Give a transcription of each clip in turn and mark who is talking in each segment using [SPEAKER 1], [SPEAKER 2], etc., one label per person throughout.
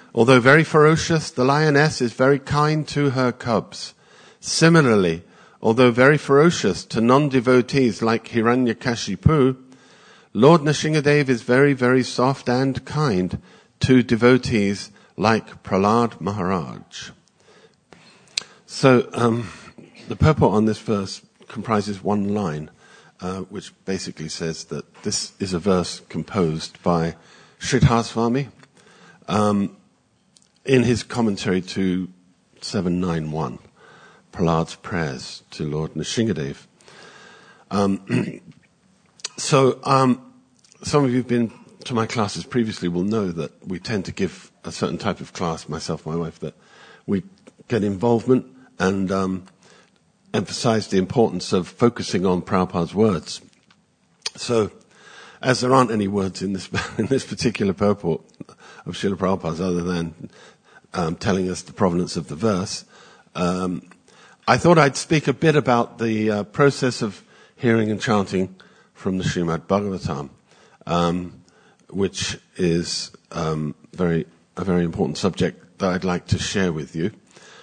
[SPEAKER 1] Although very ferocious, the lioness is very kind to her cubs. Similarly, although very ferocious to non-devotees like Hiranyakashipu, Lord Nrsingadev is very, very soft and kind to devotees like Prahlad Maharaj. So the purport on this verse comprises one line, which basically says that this is a verse composed by Sridhar Swami in his commentary to 791, Prahlad's prayers to Lord Nrsingadev. So some of you who've been to my classes previously will know that we tend to give a certain type of class, myself, my wife, that we get involvement and emphasize the importance of focusing on Prabhupada's words. So, as there aren't any words in this particular purport of Srila Prabhupada's other than telling us the provenance of the verse, I thought I'd speak a bit about the process of hearing and chanting from the Srimad Bhagavatam, which is a very important subject that I'd like to share with you.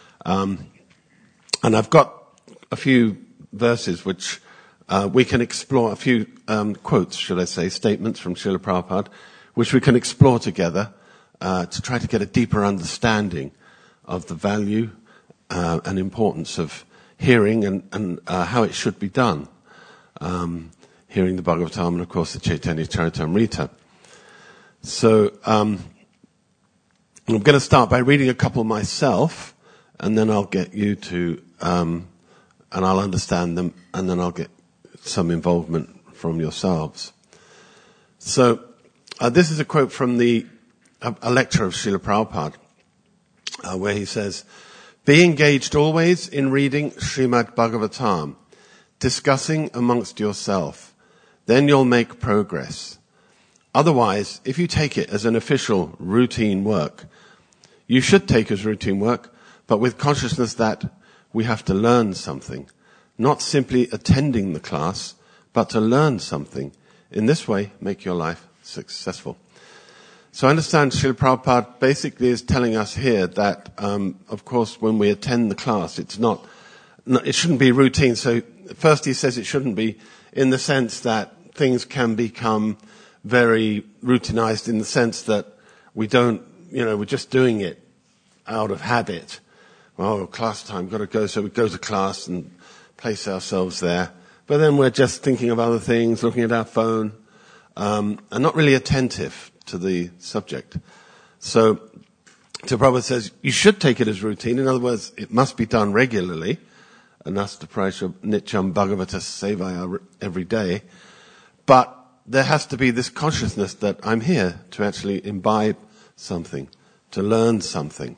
[SPEAKER 1] And I've got a few verses which we can explore, a few quotes, should I say, statements from Srila Prabhupada, which we can explore together to try to get a deeper understanding of the value and importance of hearing and how it should be done. Hearing the Bhagavatam and, of course, the Chaitanya Charitamrita. So I'm going to start by reading a couple myself, and then I'll get you to, and I'll understand them, and then I'll get some involvement from yourselves. So this is a quote from a lecture of Srila Prabhupada, where he says, "Be engaged always in reading Srimad Bhagavatam, discussing amongst yourself. Then you'll make progress. Otherwise, if you take it as an official routine work, you should take as routine work, but with consciousness that we have to learn something, not simply attending the class, but to learn something. In this way, make your life successful." So I understand Srila Prabhupada basically is telling us here that, of course, when we attend the class, it shouldn't be routine. So first he says it shouldn't be in the sense that things can become very routinized in the sense that we're just doing it out of habit. Oh, class time, got to go, so we go to class and place ourselves there. But then we're just thinking of other things, looking at our phone, and not really attentive to the subject. So Prabhupada says you should take it as routine. In other words, it must be done regularly. Anastaprasha Nityam Bhagavata Sevaya every day. But there has to be this consciousness that I'm here to actually imbibe something, to learn something.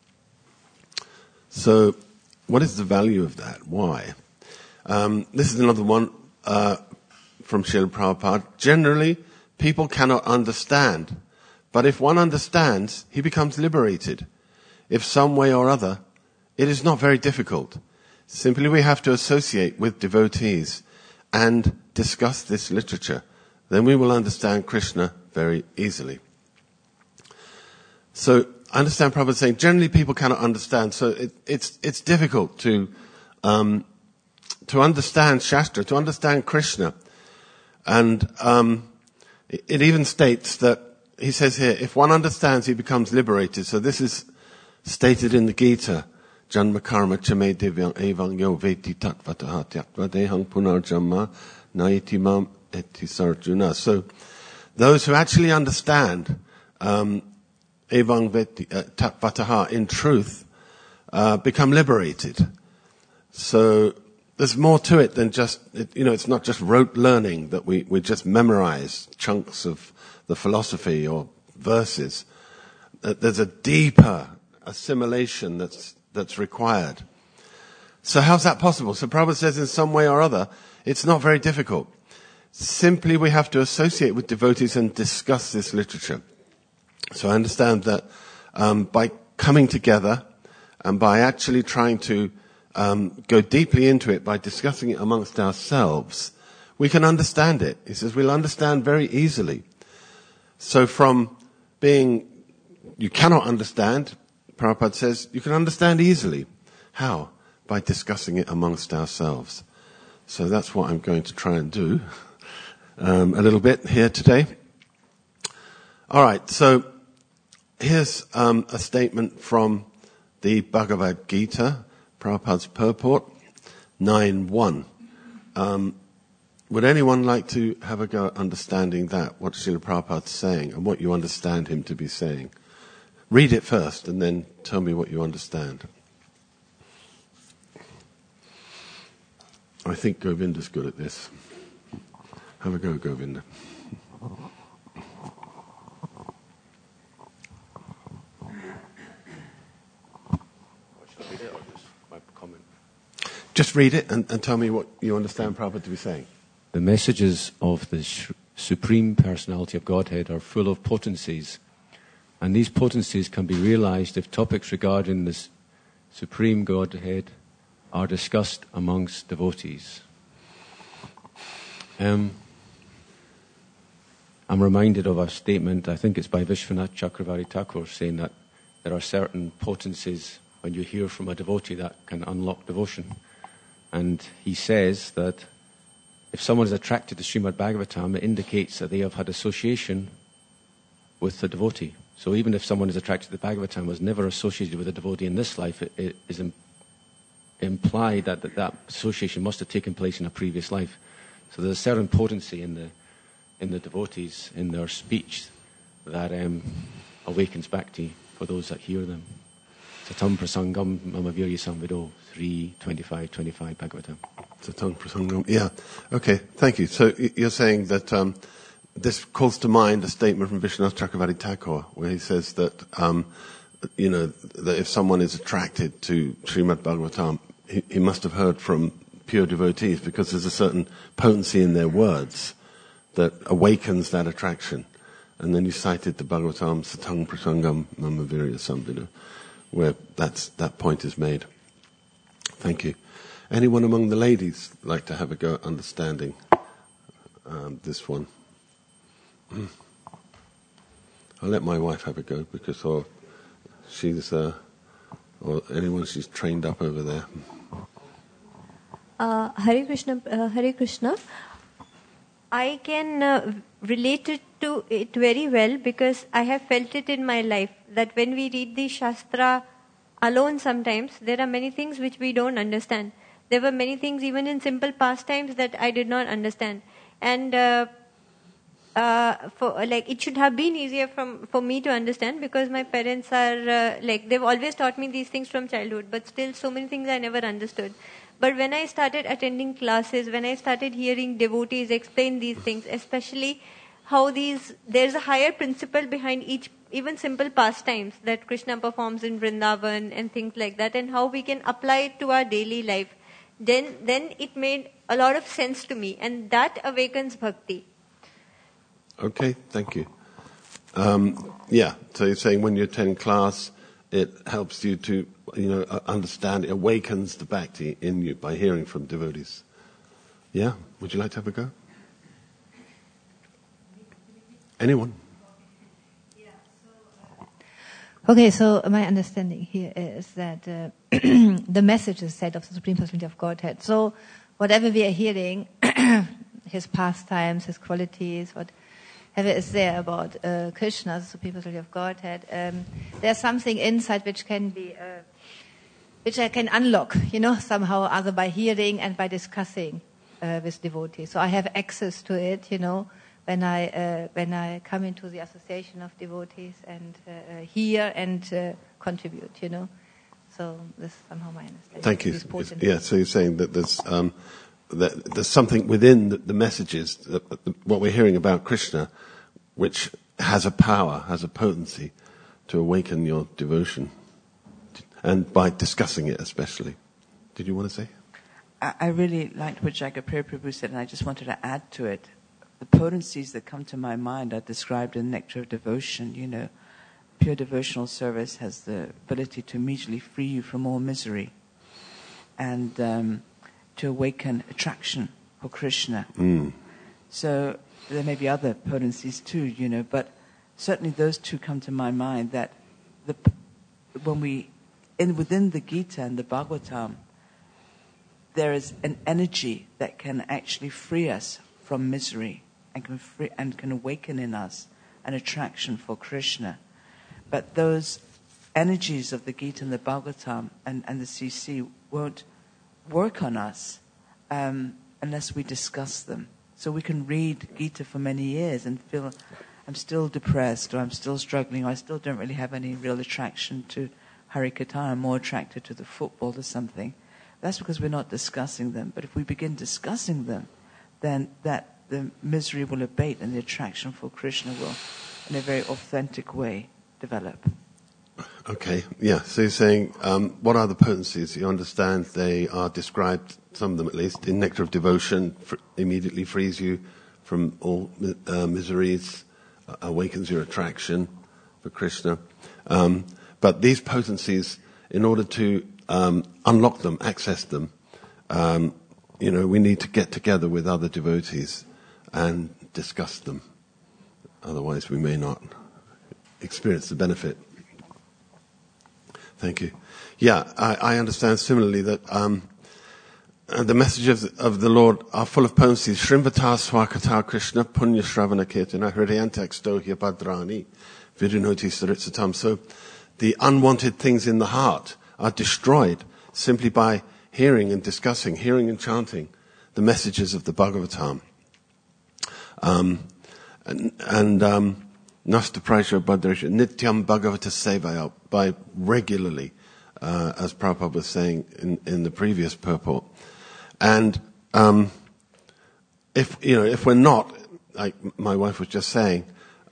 [SPEAKER 1] So what is the value of that? Why? This is another one from Srila Prabhupada. Generally, people cannot understand. But if one understands, he becomes liberated. If some way or other, it is not very difficult. Simply we have to associate with devotees and discuss this literature. Then we will understand Krishna very easily. So I understand Prabhupada saying generally people cannot understand. So it's difficult to understand Shastra, to understand Krishna. And it even states that, he says here, if one understands, he becomes liberated. So this is stated in the Gita. Janma karma chame divyang evang yo veti tatvataha tyakva dehang punarjamma naiti mam eti sarjuna. So those who actually understand evang veti tatvataha in truth become liberated. So there's more to it than just, it's not just rote learning that we just memorize chunks of the philosophy or verses. There's a deeper assimilation that's required. So how's that possible? So Prabhupada says in some way or other, it's not very difficult. Simply we have to associate with devotees and discuss this literature. So I understand that by coming together and by actually trying to go deeply into it, by discussing it amongst ourselves, we can understand it. He says we'll understand very easily. So from being you cannot understand, Prabhupada says, you can understand easily. How? By discussing it amongst ourselves. So that's what I'm going to try and do a little bit here today. All right, so here's a statement from the Bhagavad Gita, Prabhupada's purport, 9.1. Would anyone like to have a go at understanding that, what Srila Prabhupada's saying, and what you understand him to be saying? Read it first, and then tell me what you understand. I think Govinda's good at this. Have a go, Govinda. Just read it and tell me what you understand Prabhupada to be saying.
[SPEAKER 2] The messages of the Supreme Personality of Godhead are full of potencies, and these potencies can be realized if topics regarding the Supreme Godhead are discussed amongst devotees. I'm reminded of a statement, I think it's by Vishwanath Chakravarti Thakur, saying that there are certain potencies when you hear from a devotee that can unlock devotion. And he says that if someone is attracted to Srimad Bhagavatam, it indicates that they have had association with the devotee. So even if someone is attracted to the Bhagavatam, was never associated with a devotee in this life, it is implied that association must have taken place in a previous life. So there's a certain potency in the devotees, in their speech, that awakens bhakti for those that hear them. Satam prasangam mama virya samvido, 3:25 Bhagavatam.
[SPEAKER 1] Satam prasangam, yeah. Okay, thank you. So you're saying that this calls to mind a statement from Vishwanath Chakravarti Thakur, where he says that, that if someone is attracted to Srimad Bhagavatam, he must have heard from pure devotees, because there's a certain potency in their words that awakens that attraction. And then you cited the Bhagavatam, Satang Prasangam Mama Virya Samvida, where that point is made. Thank you. Anyone among the ladies like to have a go at understanding this one? I'll let my wife have a go, because she's or anyone she's trained up over there.
[SPEAKER 3] Hare Krishna. I can relate to it very well, because I have felt it in my life that when we read the Shastra alone, sometimes there are many things which we don't understand. There were many things even in simple pastimes that I did not understand, and it should have been easier for me to understand, because my parents are they've always taught me these things from childhood, but still so many things I never understood. But when I started attending classes, when I started hearing devotees explain these things, especially how there's a higher principle behind even simple pastimes that Krishna performs in Vrindavan and things like that, and how we can apply it to our daily life, then it made a lot of sense to me, and that awakens bhakti.
[SPEAKER 1] Okay, thank you. So you're saying when you attend class, it helps you to, understand, it awakens the bhakti in you by hearing from devotees. Yeah? Would you like to have a go? Anyone?
[SPEAKER 4] Okay, so my understanding here is that the message is said of the Supreme Personality of Godhead. So whatever we are hearing, his pastimes, his qualities, whatever is there about Krishna, the Supreme Personality of Godhead, there's something inside which can be, which I can unlock, somehow either by hearing and by discussing with devotees. So I have access to it, when I come into the association of devotees and hear and contribute, So this is somehow my understanding.
[SPEAKER 1] Thank you. Yeah, so you're saying that there's something within the messages, what we're hearing about Krishna, which has a power, has a potency to awaken your devotion, and by discussing it especially. Did you want to say?
[SPEAKER 5] I really liked what Jagapur Prabhu said, and I just wanted to add to it. The potencies that come to my mind are described in Nectar of Devotion. Pure devotional service has the ability to immediately free you from all misery, and to awaken attraction for Krishna. So there may be other potencies too, but certainly those two come to my mind, that within the Gita and the Bhagavatam, there is an energy that can actually free us from misery and can awaken in us an attraction for Krishna. But those energies of the Gita and the Bhagavatam and the CC won't work on us unless we discuss them. So we can read Gita for many years and feel I'm still depressed, or I'm still struggling, or I still don't really have any real attraction to Harikatha. I'm more attracted to the football or something. That's because we're not discussing them. But if we begin discussing them, then the misery will abate and the attraction for Krishna will, in a very authentic way, develop.
[SPEAKER 1] Okay, yeah. So you're saying, what are the potencies? You understand they are described, some of them at least, in Nectar of Devotion, immediately frees you from all miseries, awakens your attraction for Krishna. But these potencies, in order to unlock them, access them, we need to get together with other devotees and discuss them. Otherwise we may not experience the benefit. Thank you. Yeah, I understand similarly that the messages of the Lord are full of potencies. Shrimvata swakata Krishna punya shravana kirtana hridayantakstohya bhadrani vidinoti saritsatam. So the unwanted things in the heart are destroyed simply by hearing and discussing, hearing and chanting the messages of the Bhagavatam. Nasta Praisha Bhadrasha Nityam Bhagavata Sevaya, by regularly, as Prabhupada was saying in the previous purport. And if we're not, like my wife was just saying,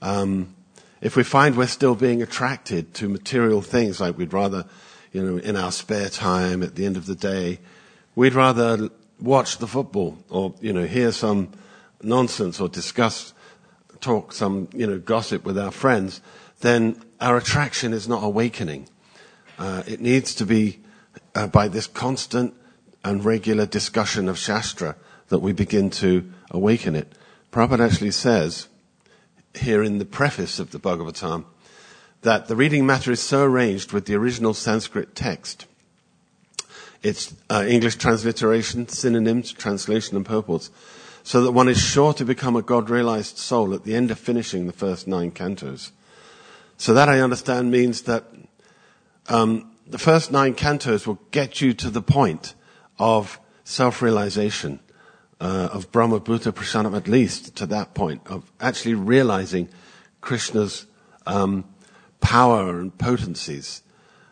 [SPEAKER 1] if we find we're still being attracted to material things, like we'd rather, in our spare time at the end of the day, we'd rather watch the football or, hear some nonsense or talk some, gossip with our friends, then our attraction is not awakening. It needs to be by this constant and regular discussion of Shastra that we begin to awaken it. Prabhupada actually says, here in the preface of the Bhagavatam, that the reading matter is so arranged with the original Sanskrit text, its English transliteration, synonyms, translation and purports, so that one is sure to become a God-realized soul at the end of finishing the first 9 cantos. So that, I understand, means that the first 9 cantos will get you to the point of self-realization, of Brahma Bhuta Prasanam, at least to that point, of actually realizing Krishna's power and potencies.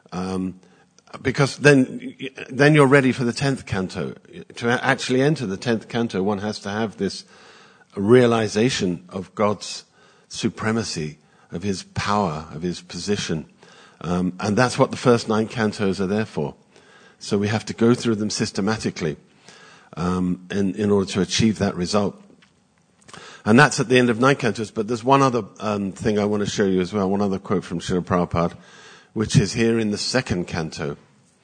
[SPEAKER 1] Because then you're ready for the 10th canto. To actually enter the 10th canto, one has to have this realization of God's supremacy, of His power, of His position. And that's what the first 9 cantos are there for. So we have to go through them systematically in order to achieve that result. And that's at the end of 9 cantos. But there's one other thing I want to show you as well, one other quote from Srila Prabhupada, which is here in the 2nd canto.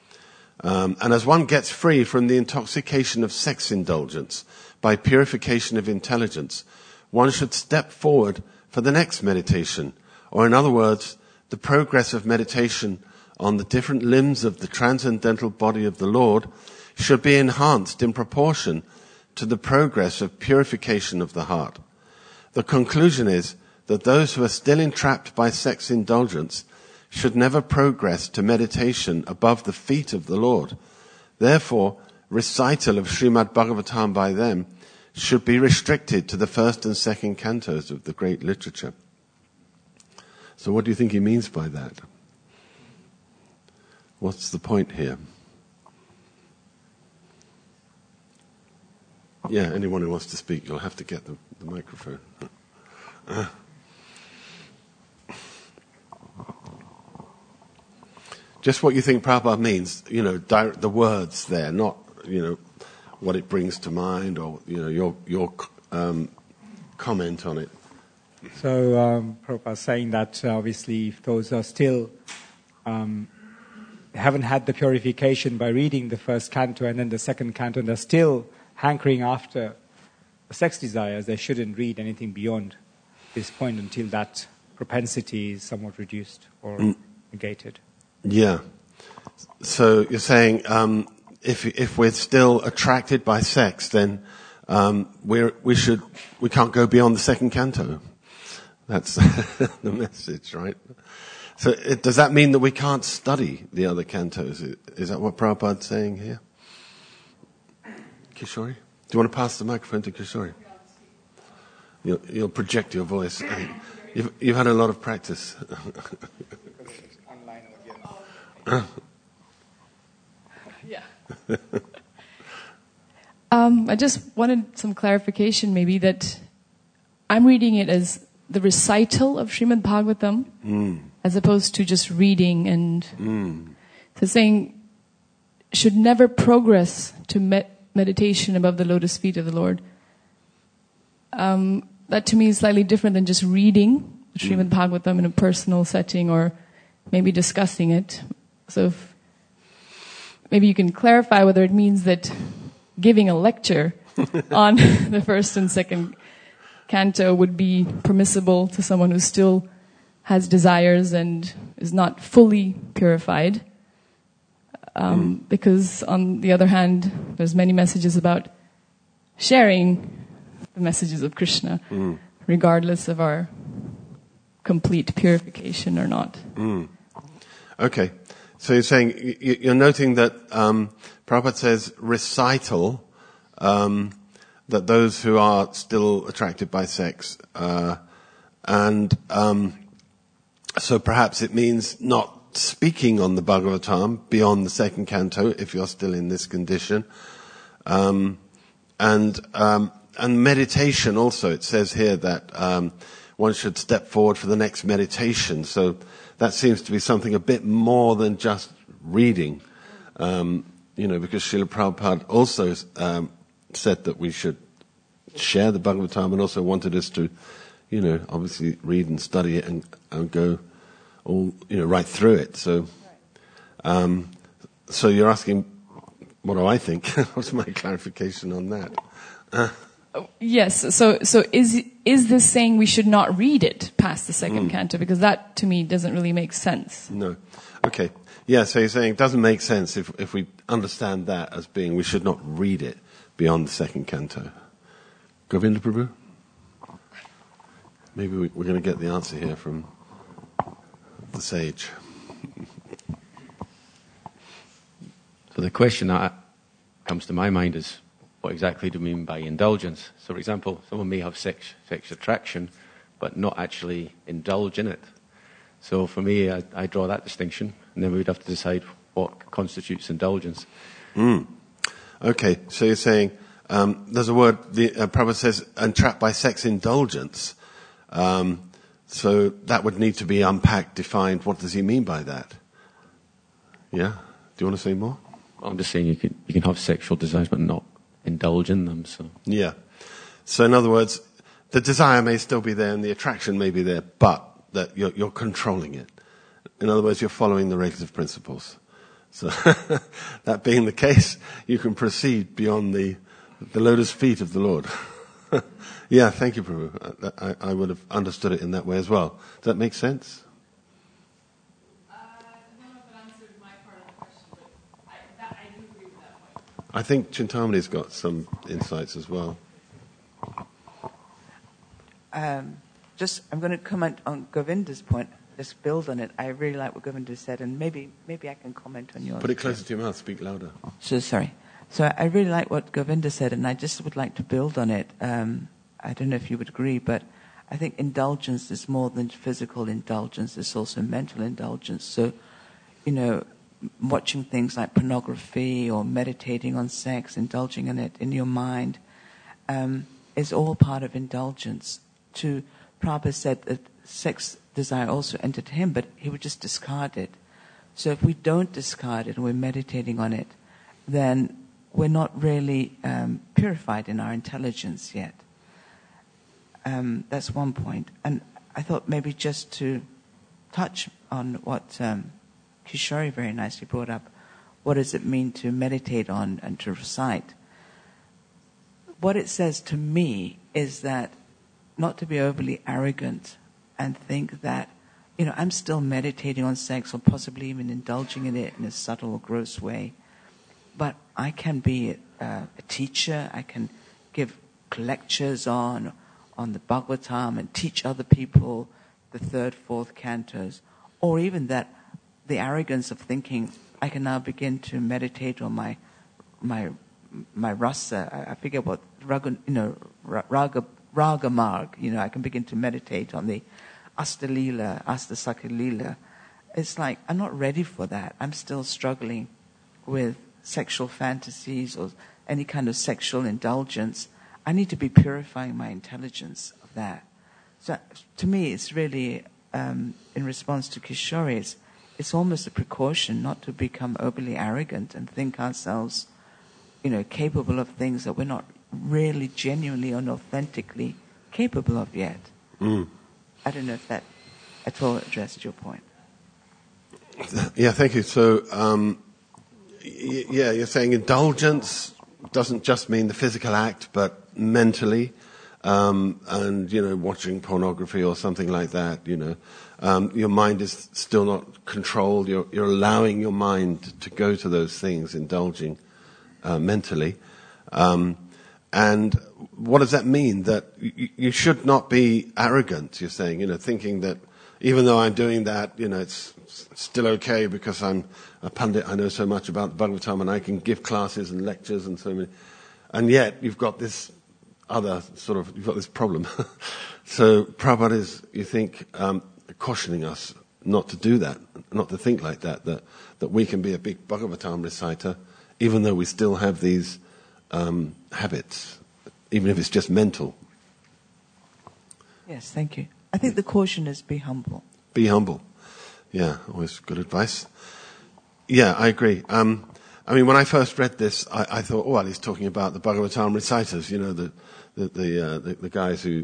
[SPEAKER 1] And as one gets free from the intoxication of sex indulgence by purification of intelligence, one should step forward for the next meditation, or in other words, the progress of meditation on the different limbs of the transcendental body of the Lord should be enhanced in proportion to the progress of purification of the heart. The conclusion is that those who are still entrapped by sex indulgence should never progress to meditation above the feet of the Lord. Therefore, recital of Srimad Bhagavatam by them should be restricted to the 1st and 2nd cantos of the great literature. So what do you think he means by that? What's the point here? Yeah, anyone who wants to speak, you'll have to get the microphone. Just what you think Prabhupada means, the words there, not, what it brings to mind or, your comment on it.
[SPEAKER 6] So Prabhupada is saying that obviously if those are still haven't had the purification by reading the 1st canto and then the 2nd canto, and they're still hankering after the sex desires, they shouldn't read anything beyond this point until that propensity is somewhat reduced or negated.
[SPEAKER 1] Yeah. So you're saying if we're still attracted by sex, then we can't go beyond the second canto. That's the message, right? So does that mean that we can't study the other cantos? Is that what Prabhupada's saying here? Kishori? Do you want to pass the microphone to Kishori? You'll project your voice. You've had a lot of practice.
[SPEAKER 7] Yeah. I just wanted some clarification, maybe, that I'm reading it as the recital of Srimad Bhagavatam, as opposed to just reading, and so saying should never progress to meditation above the lotus feet of the Lord. That to me is slightly different than just reading Srimad Bhagavatam in a personal setting or maybe discussing it. So if maybe you can clarify whether it means that giving a lecture on the first and second canto would be permissible to someone who still has desires and is not fully purified. Because on the other hand, there's many messages about sharing the messages of Krishna, regardless of our complete purification or not.
[SPEAKER 1] Okay. So you're saying, you're noting that Prabhupada says recital, that those who are still attracted by sex, and so perhaps it means not speaking on the Bhagavatam beyond the second canto if you're still in this condition, and meditation also. It says here that one should step forward for the next meditation. So that seems to be something a bit more than just reading, because Srila Prabhupada also said that we should share the Bhagavatam and also wanted us to, obviously read and study it and go all, right through it. So, so you're asking, what do I think? What's my clarification on that?
[SPEAKER 7] Yes. So is this saying we should not read it past the second canto? Because that to me doesn't really make sense.
[SPEAKER 1] No. Okay. Yeah. So you're saying it doesn't make sense if we understand that as being we should not read it beyond the second canto. Govinda Prabhu? Maybe we're going to get the answer here from the sage.
[SPEAKER 2] So the question that comes to my mind is, what exactly do we mean by indulgence? So, for example, someone may have sex attraction, but not actually indulge in it. So for me, I draw that distinction, and then we would have to decide what constitutes indulgence.
[SPEAKER 1] Okay, so you're saying there's a word, Prabhupada says, entrapped by sex indulgence. So that would need to be unpacked, defined. What does he mean by that? Yeah? Do you want to say more?
[SPEAKER 2] I'm just saying you can have sexual desires, but not indulge in them. So
[SPEAKER 1] yeah. So in other words, the desire may still be there and the attraction may be there, but that you're controlling it. In other words, you're following the regulative principles. So that being the case, you can proceed beyond the lotus feet of the Lord. Yeah, thank you, Prabhu. I would have understood it in that way as well. Does that make sense?
[SPEAKER 7] I don't know if it answered my part of the question, but I do agree with that point.
[SPEAKER 1] I think Chintamani's got some insights as well.
[SPEAKER 5] I'm going to comment on Govinda's point. Just build on it. I really like what Govinda said, and maybe I can comment on yours.
[SPEAKER 1] Put it closer to your mouth. Speak louder.
[SPEAKER 5] Sorry. So I really like what Govinda said, and I just would like to build on it. I don't know if you would agree, but I think indulgence is more than physical indulgence. It's also mental indulgence. So, watching things like pornography or meditating on sex, indulging in it in your mind, is all part of indulgence. Prabhupada said that sex desire also entered him, but he would just discard it. So if we don't discard it and we're meditating on it, then we're not really purified in our intelligence yet. That's one point. And I thought maybe just to touch on what Kishori very nicely brought up, what does it mean to meditate on and to recite? What it says to me is that not to be overly arrogant and think that I'm still meditating on sex or possibly even indulging in it in a subtle or gross way. But I can be a teacher. I can give lectures on the Bhagavatam and teach other people the third, fourth cantos. Or even that, the arrogance of thinking, I can now begin to meditate on my rasa. I forget what raga marg. I can begin to meditate on the Astalila, Astasakalila. It's like, I'm not ready for that. I'm still struggling with sexual fantasies or any kind of sexual indulgence. I need to be purifying my intelligence of that. So to me, it's really, in response to Kishore, it's almost a precaution not to become overly arrogant and think ourselves, capable of things that we're not really genuinely and authentically capable of yet. I don't know if that at all addressed your point.
[SPEAKER 1] Yeah, thank you. So, you're saying indulgence doesn't just mean the physical act, but mentally, and, watching pornography or something like that, your mind is still not controlled. You're allowing your mind to go to those things, indulging mentally. And what does that mean? That you should not be arrogant, you're saying, thinking that even though I'm doing that, it's still okay because I'm a pundit, I know so much about the Bhagavatam and I can give classes and lectures and so many. And yet you've got this other you've got this problem. So Prabhupada is, you think, cautioning us not to do that, not to think like that we can be a big Bhagavatam reciter even though we still have these habits, even if it's just mental.
[SPEAKER 5] Yes, thank you. I think the caution is be humble. Be humble.
[SPEAKER 1] Yeah, always good advice. Yeah, I agree. When I first read this, I thought, well, he's talking about the Bhagavatam reciters, the guys who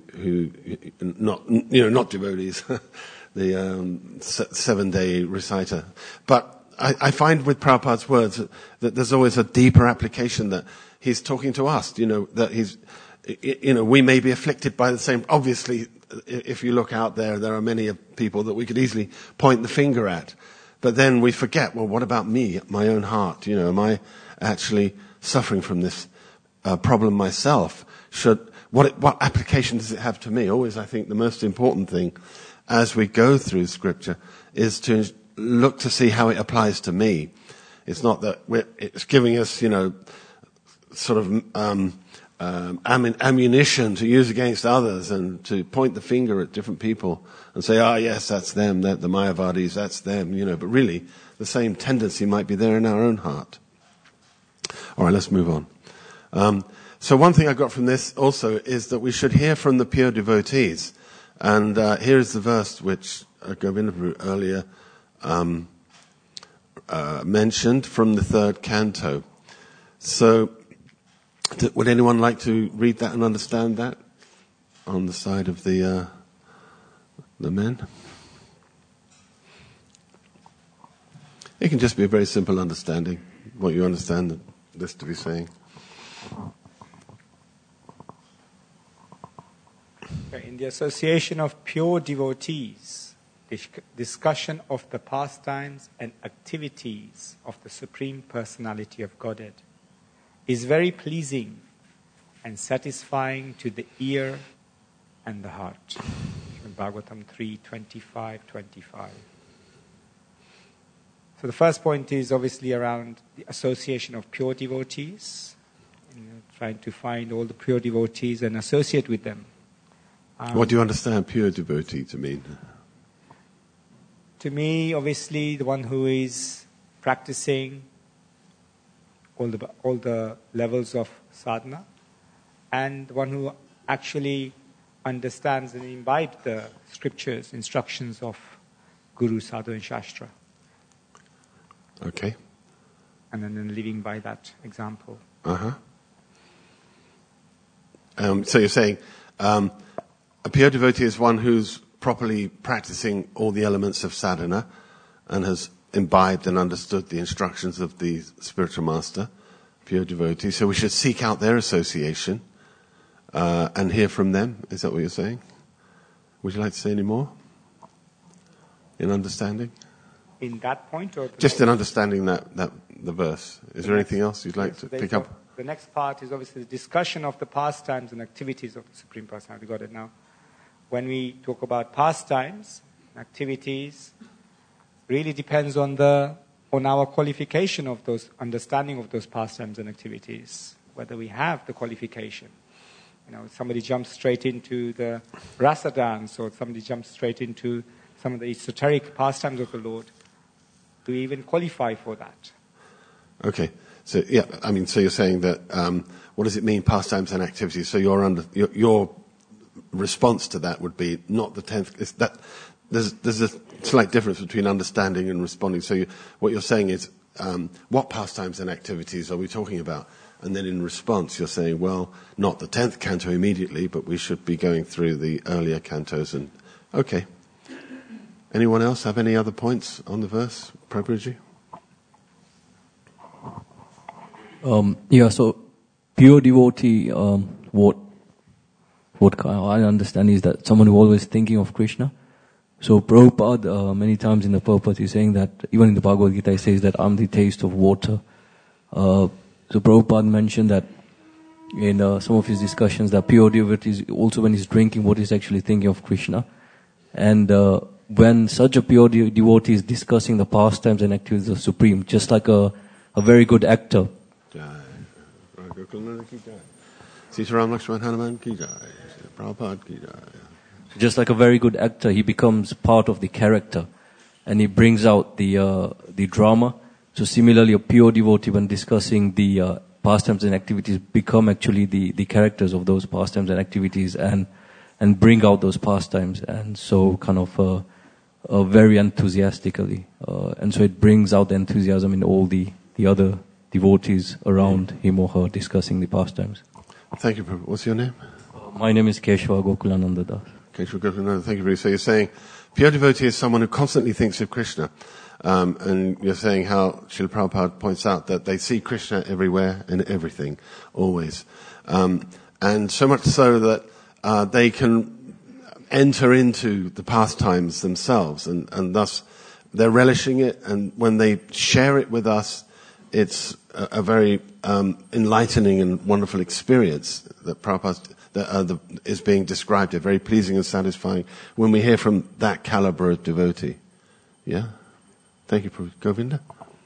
[SPEAKER 1] not devotees, the 7-day reciter. But I find with Prabhupada's words that there's always a deeper application that he's talking to us, that he's, we may be afflicted by the same. Obviously, if you look out there are many people that we could easily point the finger at. But then we forget, well, what about me, my own heart? Am I actually suffering from this problem myself? What application does it have to me? Always, I think the most important thing as we go through Scripture is to look to see how it applies to me. It's not that it's giving us, ammunition to use against others and to point the finger at different people and say, yes, that's them, the Mayavadis, that's them, but really the same tendency might be there in our own heart. All right, let's move on. So one thing I got from this also is that we should hear from the pure devotees. And here's the verse which Govinda Prabhu earlier mentioned from the 3rd canto. So would anyone like to read that and understand that on the side of the men? It can just be a very simple understanding, what you understand this to be saying.
[SPEAKER 6] In the association of pure devotees, discussion of the pastimes and activities of the Supreme Personality of Godhead is very pleasing and satisfying to the ear and the heart. In Bhagavatam 3:25-25. So the first point is obviously around the association of pure devotees, trying to find all the pure devotees and associate with them.
[SPEAKER 1] What do you understand pure devotee to mean?
[SPEAKER 6] To me, obviously, the one who is practicing all the levels of sadhana, and the one who actually understands and imbibes the scriptures, instructions of Guru, Sadhu and Shastra.
[SPEAKER 1] Okay.
[SPEAKER 6] And then living by that example.
[SPEAKER 1] So you're saying a pure devotee is one who's properly practicing all the elements of sadhana and has imbibed and understood the instructions of the spiritual master, pure devotee. So we should seek out their association and hear from them. Is that what you're saying? Would you like to say any more? in understanding?
[SPEAKER 6] In that point, or
[SPEAKER 1] Just in understanding the verse. Is there anything else you'd like to pick up?
[SPEAKER 6] The next part is obviously the discussion of the pastimes and activities of the Supreme Personality of Godhead. Now, when we talk about pastimes, activities, really depends on our qualification of those, understanding of those pastimes and activities, whether we have the qualification. Somebody jumps straight into the rasa dance, or somebody jumps straight into some of the esoteric pastimes of the Lord. Do we even qualify for that? Okay.
[SPEAKER 1] So so you're saying that what does it mean, pastimes and activities? So your response to that would be not the 10th. Is that there's a slight difference between understanding and responding. So what you're saying is what pastimes and activities are we talking about? And then in response, you're saying, well, not the 10th canto immediately, but we should be going through the earlier cantos. And okay. Anyone else have any other points on the verse, Prabhuji?
[SPEAKER 8] So pure devotee, what I understand is that someone who always thinking of Krishna. So Prabhupada, many times in the Prabhupada, is saying that, even in the Bhagavad Gita, he says that I'm the taste of water. So Prabhupada mentioned that in some of his discussions, that pure devotee is also, when he's drinking, what he's actually thinking of Krishna. And when such a pure devotee is discussing the pastimes and activities of Supreme, just like a very good actor. Just like a very good actor, he becomes part of the character, and he brings out the drama. So similarly, a pure devotee, when discussing the pastimes and activities, become actually the characters of those pastimes and activities, and bring out those pastimes, and so kind of very enthusiastically, and so it brings out the enthusiasm in all the other devotees around him or her discussing the pastimes.
[SPEAKER 1] Thank you, Prabhu. What's your name?
[SPEAKER 8] My name is Keshava Gokulananda Das.
[SPEAKER 1] Keshava Gokulananda, thank you, Prabhu. So you're saying pure devotee is someone who constantly thinks of Krishna. And you're saying how Srila Prabhupada points out that they see Krishna everywhere and everything, always. And so much so that they can enter into the pastimes themselves, and thus they're relishing it, and when they share it with us, it's a very enlightening and wonderful experience that Prabhupada is being described here, very pleasing and satisfying when we hear from that caliber of devotee. Yeah? Thank you, Prabhupada. Govinda?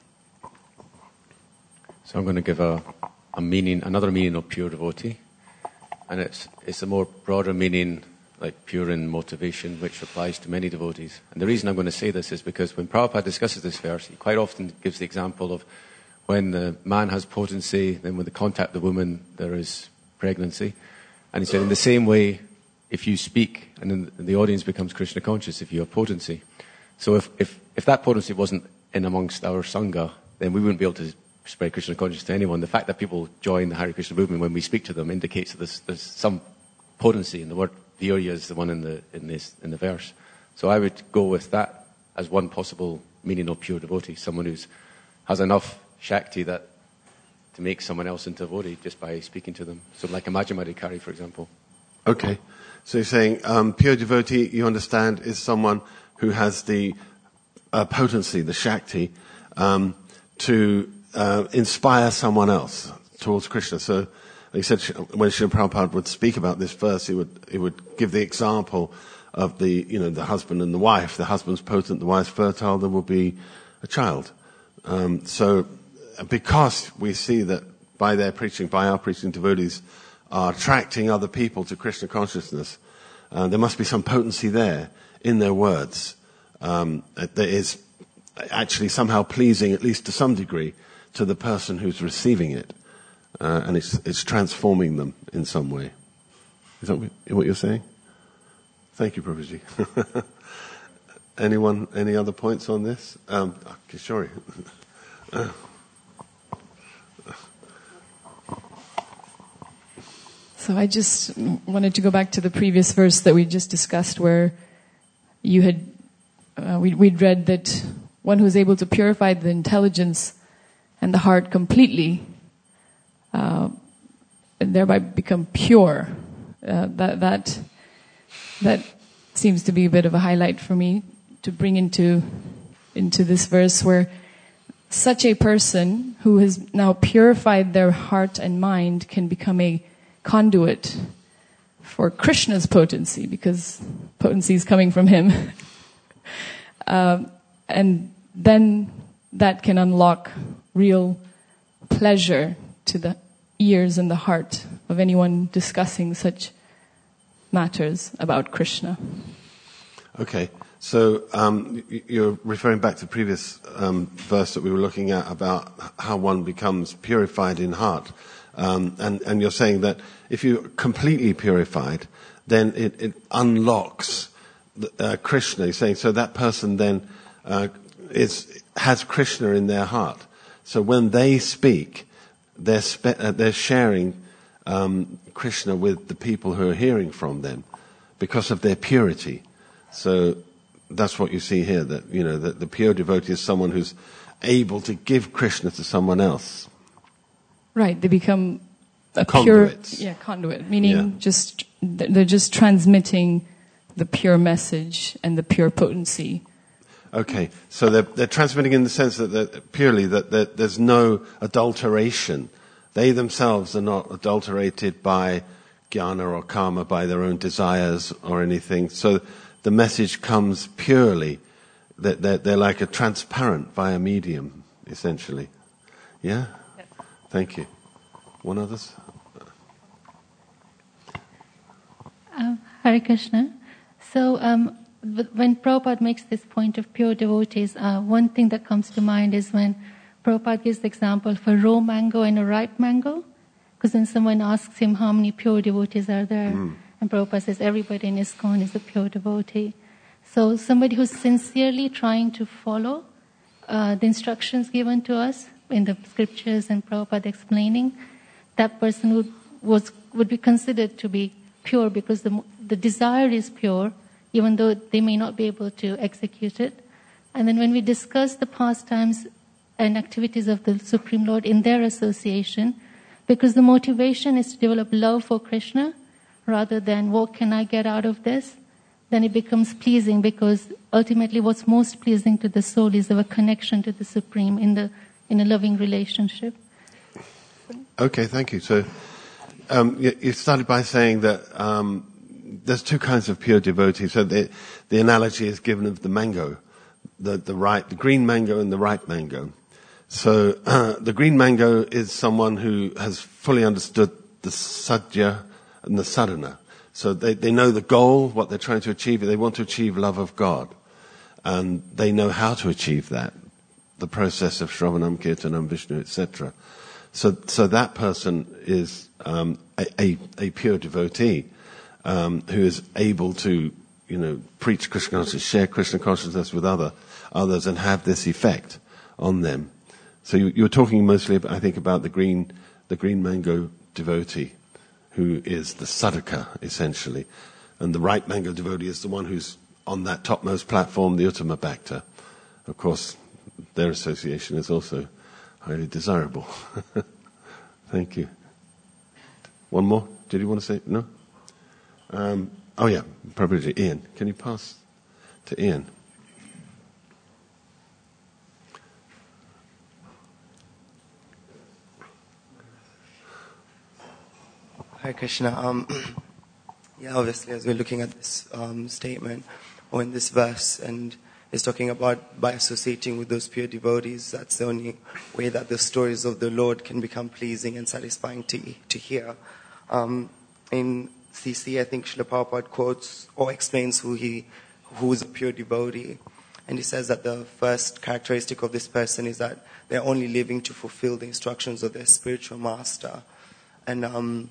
[SPEAKER 2] So I'm going to give another meaning of pure devotee, and it's a more broader meaning, like pure in motivation, which applies to many devotees. And the reason I'm going to say this is because when Prabhupada discusses this verse, he quite often gives the example of when the man has potency, then when they contact the woman, there is pregnancy. And he said, in the same way, if you speak, and then the audience becomes Krishna conscious, if you have potency. So if that potency wasn't in amongst our Sangha, then we wouldn't be able to spread Krishna consciousness to anyone. The fact that people join the Hare Krishna movement when we speak to them indicates that there's some potency in the word. Virya is the one in the verse. So I would go with that as one possible meaning of pure devotee, someone who has enough Shakti to make someone else into a devotee just by speaking to them. So like a Majjamadhikari, for example.
[SPEAKER 1] Okay. So you're saying pure devotee, you understand, is someone who has the potency, the Shakti, to inspire someone else towards Krishna. So he said when Srila Prabhupada would speak about this verse, he would give the example of the husband and the wife. The husband's potent, the wife's fertile, there will be a child. So because we see that by our preaching, devotees are attracting other people to Krishna consciousness, there must be some potency there in their words that is actually somehow pleasing, at least to some degree, to the person who's receiving it. And it's transforming them in some way. Is that what you're saying? Thank you, Prabhuji. Anyone, any other points on this? Kishori.
[SPEAKER 7] So I just wanted to go back to the previous verse that we just discussed, where you had we'd read that one who is able to purify the intelligence and the heart completely, and thereby become pure. That seems to be a bit of a highlight for me, to bring into this verse where such a person who has now purified their heart and mind can become a conduit for Krishna's potency, because potency is coming from him. And then that can unlock real pleasure to the ears and the heart of anyone discussing such matters about Krishna.
[SPEAKER 1] Okay, so you're referring back to the previous verse that we were looking at about how one becomes purified in heart. And you're saying that if you're completely purified, then it unlocks Krishna. You're saying so that person then has Krishna in their heart. So when they speak, they're sharing Krishna with the people who are hearing from them because of their purity. So that's what you see here, that, you know, that the pure devotee is someone who's able to give Krishna to someone else.
[SPEAKER 7] Right, they become a
[SPEAKER 1] Conduits.
[SPEAKER 7] conduit, meaning they're just transmitting the pure message and the pure potency.
[SPEAKER 1] Okay, so they're transmitting in the sense that purely that there's no adulteration. They themselves are not adulterated by jnana or karma, by their own desires or anything. So the message comes purely. They're like a transparent via medium, essentially. Yeah?
[SPEAKER 9] Yes.
[SPEAKER 1] Thank you. One others?
[SPEAKER 9] Hare Krishna. So when Prabhupada makes this point of pure devotees, one thing that comes to mind is when Prabhupada gives the example of a raw mango and a ripe mango. Because when someone asks him how many pure devotees are there, and Prabhupada says everybody in ISKCON is a pure devotee. So somebody who's sincerely trying to follow the instructions given to us in the scriptures and Prabhupada explaining, that person would be considered to be pure because the desire is pure, even though they may not be able to execute it. And then when we discuss the pastimes and activities of the Supreme Lord in their association, because the motivation is to develop love for Krishna rather than what can I get out of this, then it becomes pleasing, because ultimately what's most pleasing to the soul is our connection to the Supreme in a loving relationship.
[SPEAKER 1] Okay, thank you. So you started by saying that there's two kinds of pure devotees. So the analogy is given of the mango, the green mango and the ripe mango. So the green mango is someone who has fully understood the sadhya and the sadhana. So they know the goal, what they're trying to achieve. They want to achieve love of God. And they know how to achieve that, the process of Shravanam, Kirtanam, Vishnu, etc. So that person is a pure devotee who is able to, preach Krishna consciousness, share Krishna consciousness with others and have this effect on them. So you were talking mostly, I think, about the green mango devotee, who is the sadhaka, essentially. And the ripe mango devotee is the one who's on that topmost platform, the Uttama Bhakta. Of course, their association is also highly desirable. Thank you. One more? Did you want to say? No? Probably Ian. Can you pass to Ian?
[SPEAKER 10] Hare Krishna. Obviously, as we're looking at this statement or in this verse, and it's talking about by associating with those pure devotees, that's the only way that the stories of the Lord can become pleasing and satisfying to hear. In CC, I think Srila Prabhupada quotes or explains who is a pure devotee. And he says that the first characteristic of this person is that they're only living to fulfill the instructions of their spiritual master. And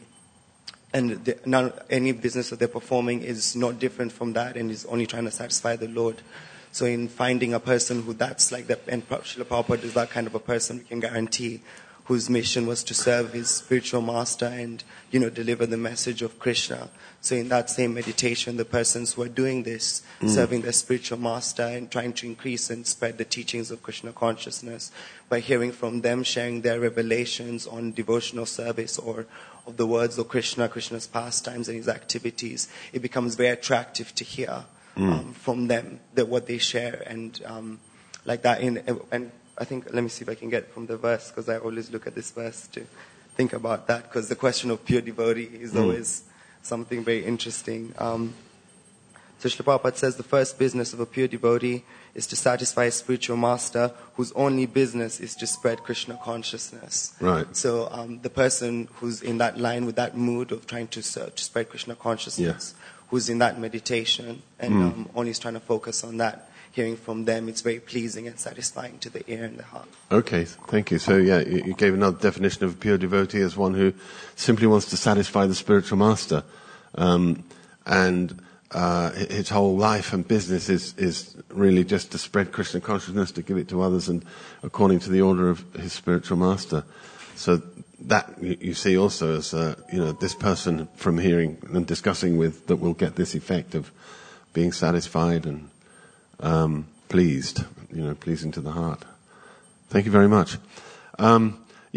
[SPEAKER 10] any business that they're performing is not different from that and is only trying to satisfy the Lord. So in finding a person who that's like that, and Srila Prabhupada is that kind of a person, we can guarantee, whose mission was to serve his spiritual master and, deliver the message of Krishna. So in that same meditation, the persons who are doing this, serving their spiritual master and trying to increase and spread the teachings of Krishna consciousness by hearing from them, sharing their revelations on devotional service or of the words of Krishna, Krishna's pastimes and his activities, it becomes very attractive to hear. from them, that what they share, and like that. And I think, let me see if I can get from the verse, because I always look at this verse to think about that, because the question of pure devotee is always something very interesting. So Srila Prabhupada says the first business of a pure devotee is to satisfy a spiritual master whose only business is to spread Krishna consciousness.
[SPEAKER 1] Right.
[SPEAKER 10] So the person who's in that line with that mood of trying to spread Krishna consciousness, who's in that meditation and only is trying to focus on that, hearing from them, it's very pleasing and satisfying to the ear and the heart.
[SPEAKER 1] Okay, thank you. So you gave another definition of a pure devotee as one who simply wants to satisfy the spiritual master. And his whole life and business is really just to spread Krishna consciousness, to give it to others, and according to the order of his spiritual master. So that you see also as this person from hearing and discussing with, that will get this effect of being satisfied and pleased, pleasing to the heart. Thank you very much. I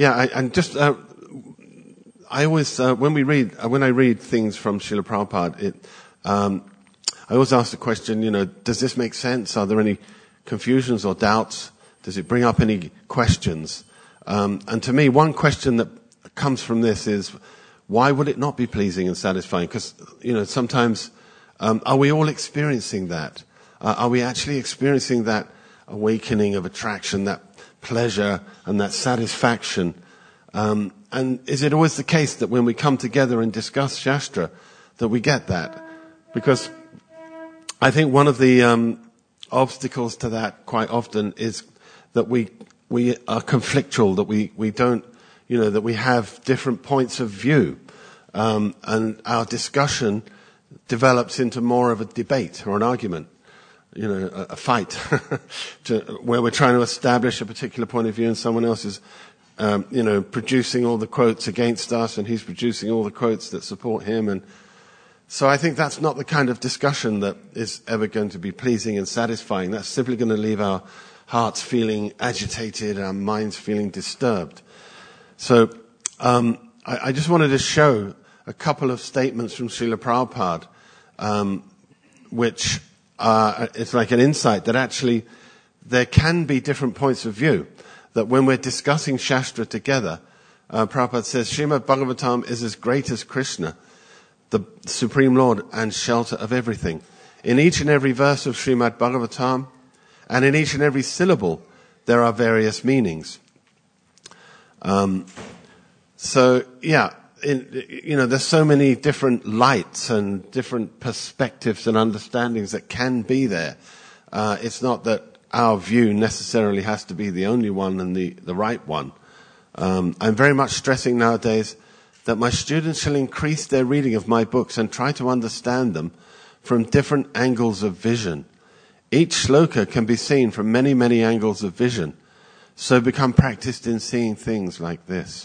[SPEAKER 1] always when I read things from Srila Prabhupada, I always ask the question, does this make sense? Are there any confusions or doubts? Does it bring up any questions? And to me, one question that comes from this is, why would it not be pleasing and satisfying? Because, sometimes, are we all experiencing that? Are we actually experiencing that awakening of attraction, that pleasure and that satisfaction? And is it always the case that when we come together and discuss Shastra, that we get that? Because I think one of the obstacles to that quite often is that we are conflictual, that we don't, that we have different points of view, and our discussion develops into more of a debate or an argument, a fight, where we're trying to establish a particular point of view, and someone else is, producing all the quotes against us, and he's producing all the quotes that support him, and so I think that's not the kind of discussion that is ever going to be pleasing and satisfying. That's simply going to leave our hearts feeling agitated, our minds feeling disturbed. So I just wanted to show a couple of statements from Srila Prabhupada, which it's like an insight that actually there can be different points of view. That when we're discussing Shastra together, Prabhupada says, Srimad Bhagavatam is as great as Krishna, the Supreme Lord and shelter of everything. In each and every verse of Srimad Bhagavatam, and in each and every syllable, there are various meanings. There's so many different lights and different perspectives and understandings that can be there. It's not that our view necessarily has to be the only one and the right one. I'm very much stressing nowadays that my students shall increase their reading of my books and try to understand them from different angles of vision. Each shloka can be seen from many, many angles of vision. So become practiced in seeing things like this.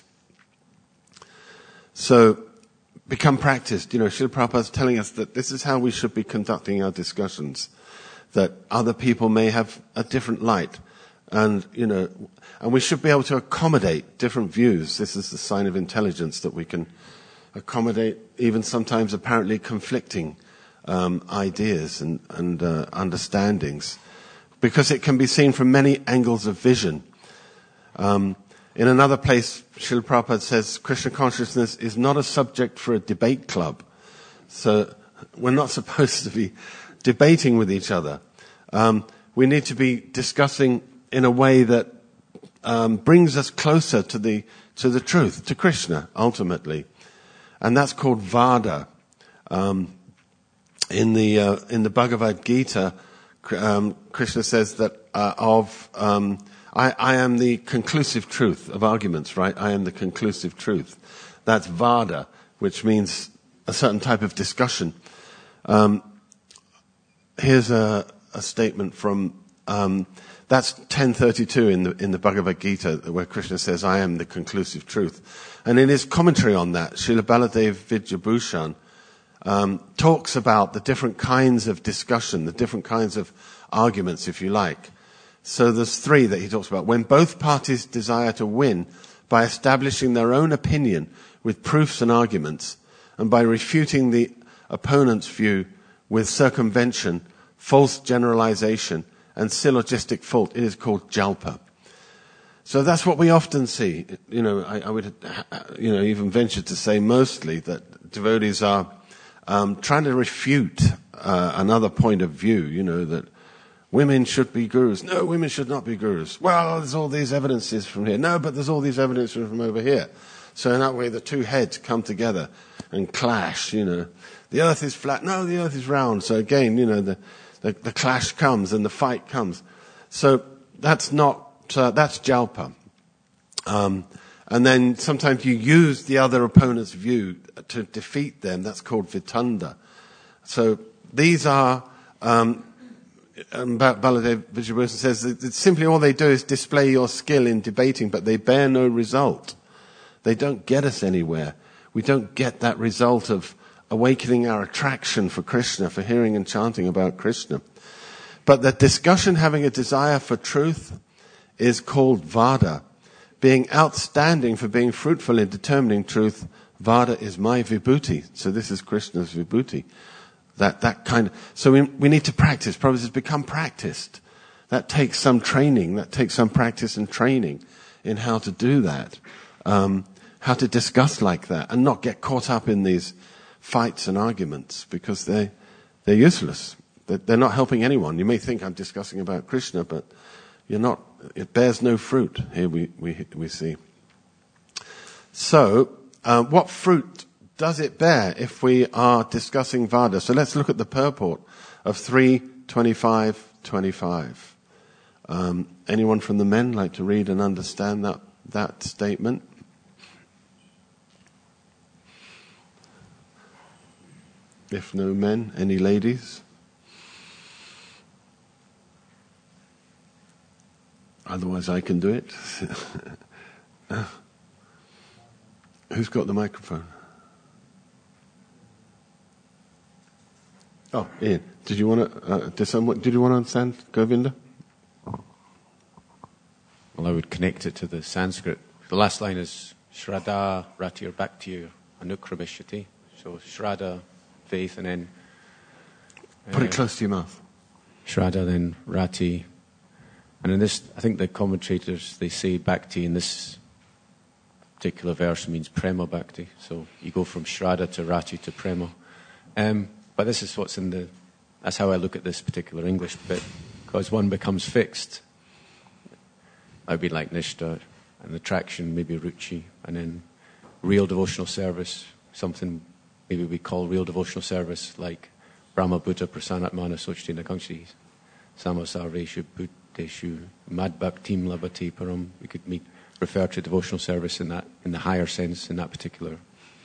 [SPEAKER 1] So become practiced. Srila Prabhupada is telling us that this is how we should be conducting our discussions. That other people may have a different light. And we should be able to accommodate different views. This is the sign of intelligence, that we can accommodate even sometimes apparently conflicting ideas and understandings, because it can be seen from many angles of vision. In another place, Srila Prabhupada says, Krishna consciousness is not a subject for a debate club. So we're not supposed to be debating with each other. We need to be discussing in a way that brings us closer to the truth, to Krishna, ultimately. And that's called Vada. In the Bhagavad Gita, Krishna says that I am the conclusive truth of arguments, right? I am the conclusive truth. That's Vada, which means a certain type of discussion. Here's a statement from that's 1032 in the Bhagavad Gita, where Krishna says, I am the conclusive truth. And in his commentary on that, Srila Baladev Vidyabhushan talks about the different kinds of discussion, the different kinds of arguments, if you like. So there's three that he talks about. When both parties desire to win by establishing their own opinion with proofs and arguments, and by refuting the opponent's view with circumvention false generalization, and syllogistic fault. It is called jalpa. So that's what we often see. You know, I would, even venture to say mostly that devotees are trying to refute another point of view. You know, that women should be gurus. No, women should not be gurus. Well, there's all these evidences from here. No, but there's all these evidences from over here. So in that way, the two heads come together and clash. You know, the earth is flat. No, the earth is round. So again, you know, the clash comes and the fight comes. So that's jalpa. And then sometimes you use the other opponent's view to defeat them. That's called vitanda. So these are, Baladev Vijayabhushan says that simply all they do is display your skill in debating, but they bear no result. They don't get us anywhere. We don't get that result of awakening our attraction for Krishna, for hearing and chanting about Krishna. But the discussion having a desire for truth is called vada. Being outstanding for being fruitful in determining truth, vada is my vibhuti. So this is Krishna's vibhuti. That kind of, so we need to practice. Prabhupada has become practiced. That takes some training. That takes some practice and training in how to do that. How to discuss like that and not get caught up in these fights and arguments because they're useless. They're not helping anyone. You may think I'm discussing about Krishna, but you're not. It bears no fruit. Here we see. So, what fruit does it bear if we are discussing Vada? So let's look at the purport of 3:25:25. Anyone from the men like to read and understand that statement? If no men, any ladies? Otherwise I can do it. Who's got the microphone? Oh, Ian. Did you want to understand, Govinda?
[SPEAKER 2] Well, I would connect it to the Sanskrit. The last line is Shraddha Ratir Bhaktir Anukramishati. So Shraddha, faith, and then
[SPEAKER 1] put it close to your mouth.
[SPEAKER 2] Shraddha, then Rati. And in this, I think the commentators, they say Bhakti in this particular verse means Prema Bhakti. So you go from Shraddha to Rati to Prema. But this is what's that's how I look at this particular English bit. Because one becomes fixed. I'd be like Nishta, and attraction, maybe Ruchi, and then real devotional service, something maybe we call real devotional service, like Brahma Buddha Prasanatmana Sochti Nakangshi Samasarveshu Buddheshu Mad Bhaktim Labati Param. We could refer to devotional service in the higher sense, in that particular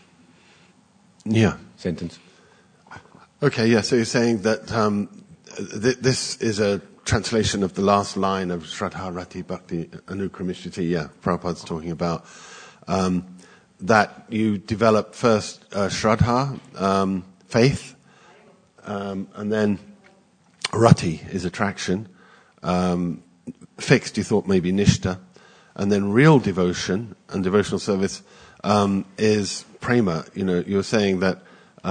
[SPEAKER 2] sentence.
[SPEAKER 1] Okay, yeah, so you're saying that this is a translation of the last line of Shraddha Rati Bhakti Anukramishati. Yeah, Prabhupada's talking about that you develop first Shraddha, faith, and then Rati is attraction. Fixed, you thought maybe Nishta. And then real devotion and devotional service is prema. You know, you're saying that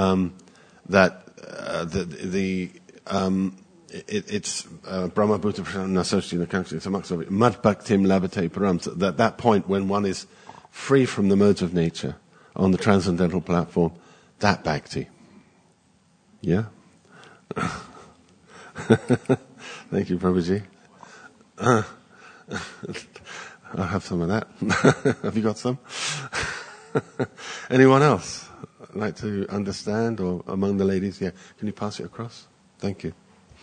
[SPEAKER 1] it's Brahma Bhuta Nasoshti Nakanshi, it's amongst of it, Mad Bhaktim Labate Param. So that point when one is free from the modes of nature on the transcendental platform, that bhakti. Yeah? Thank you, Prabhuji. I'll have some of that. Have you got some? Anyone else like to understand, or among the ladies? Yeah. Can you pass it across? Thank you.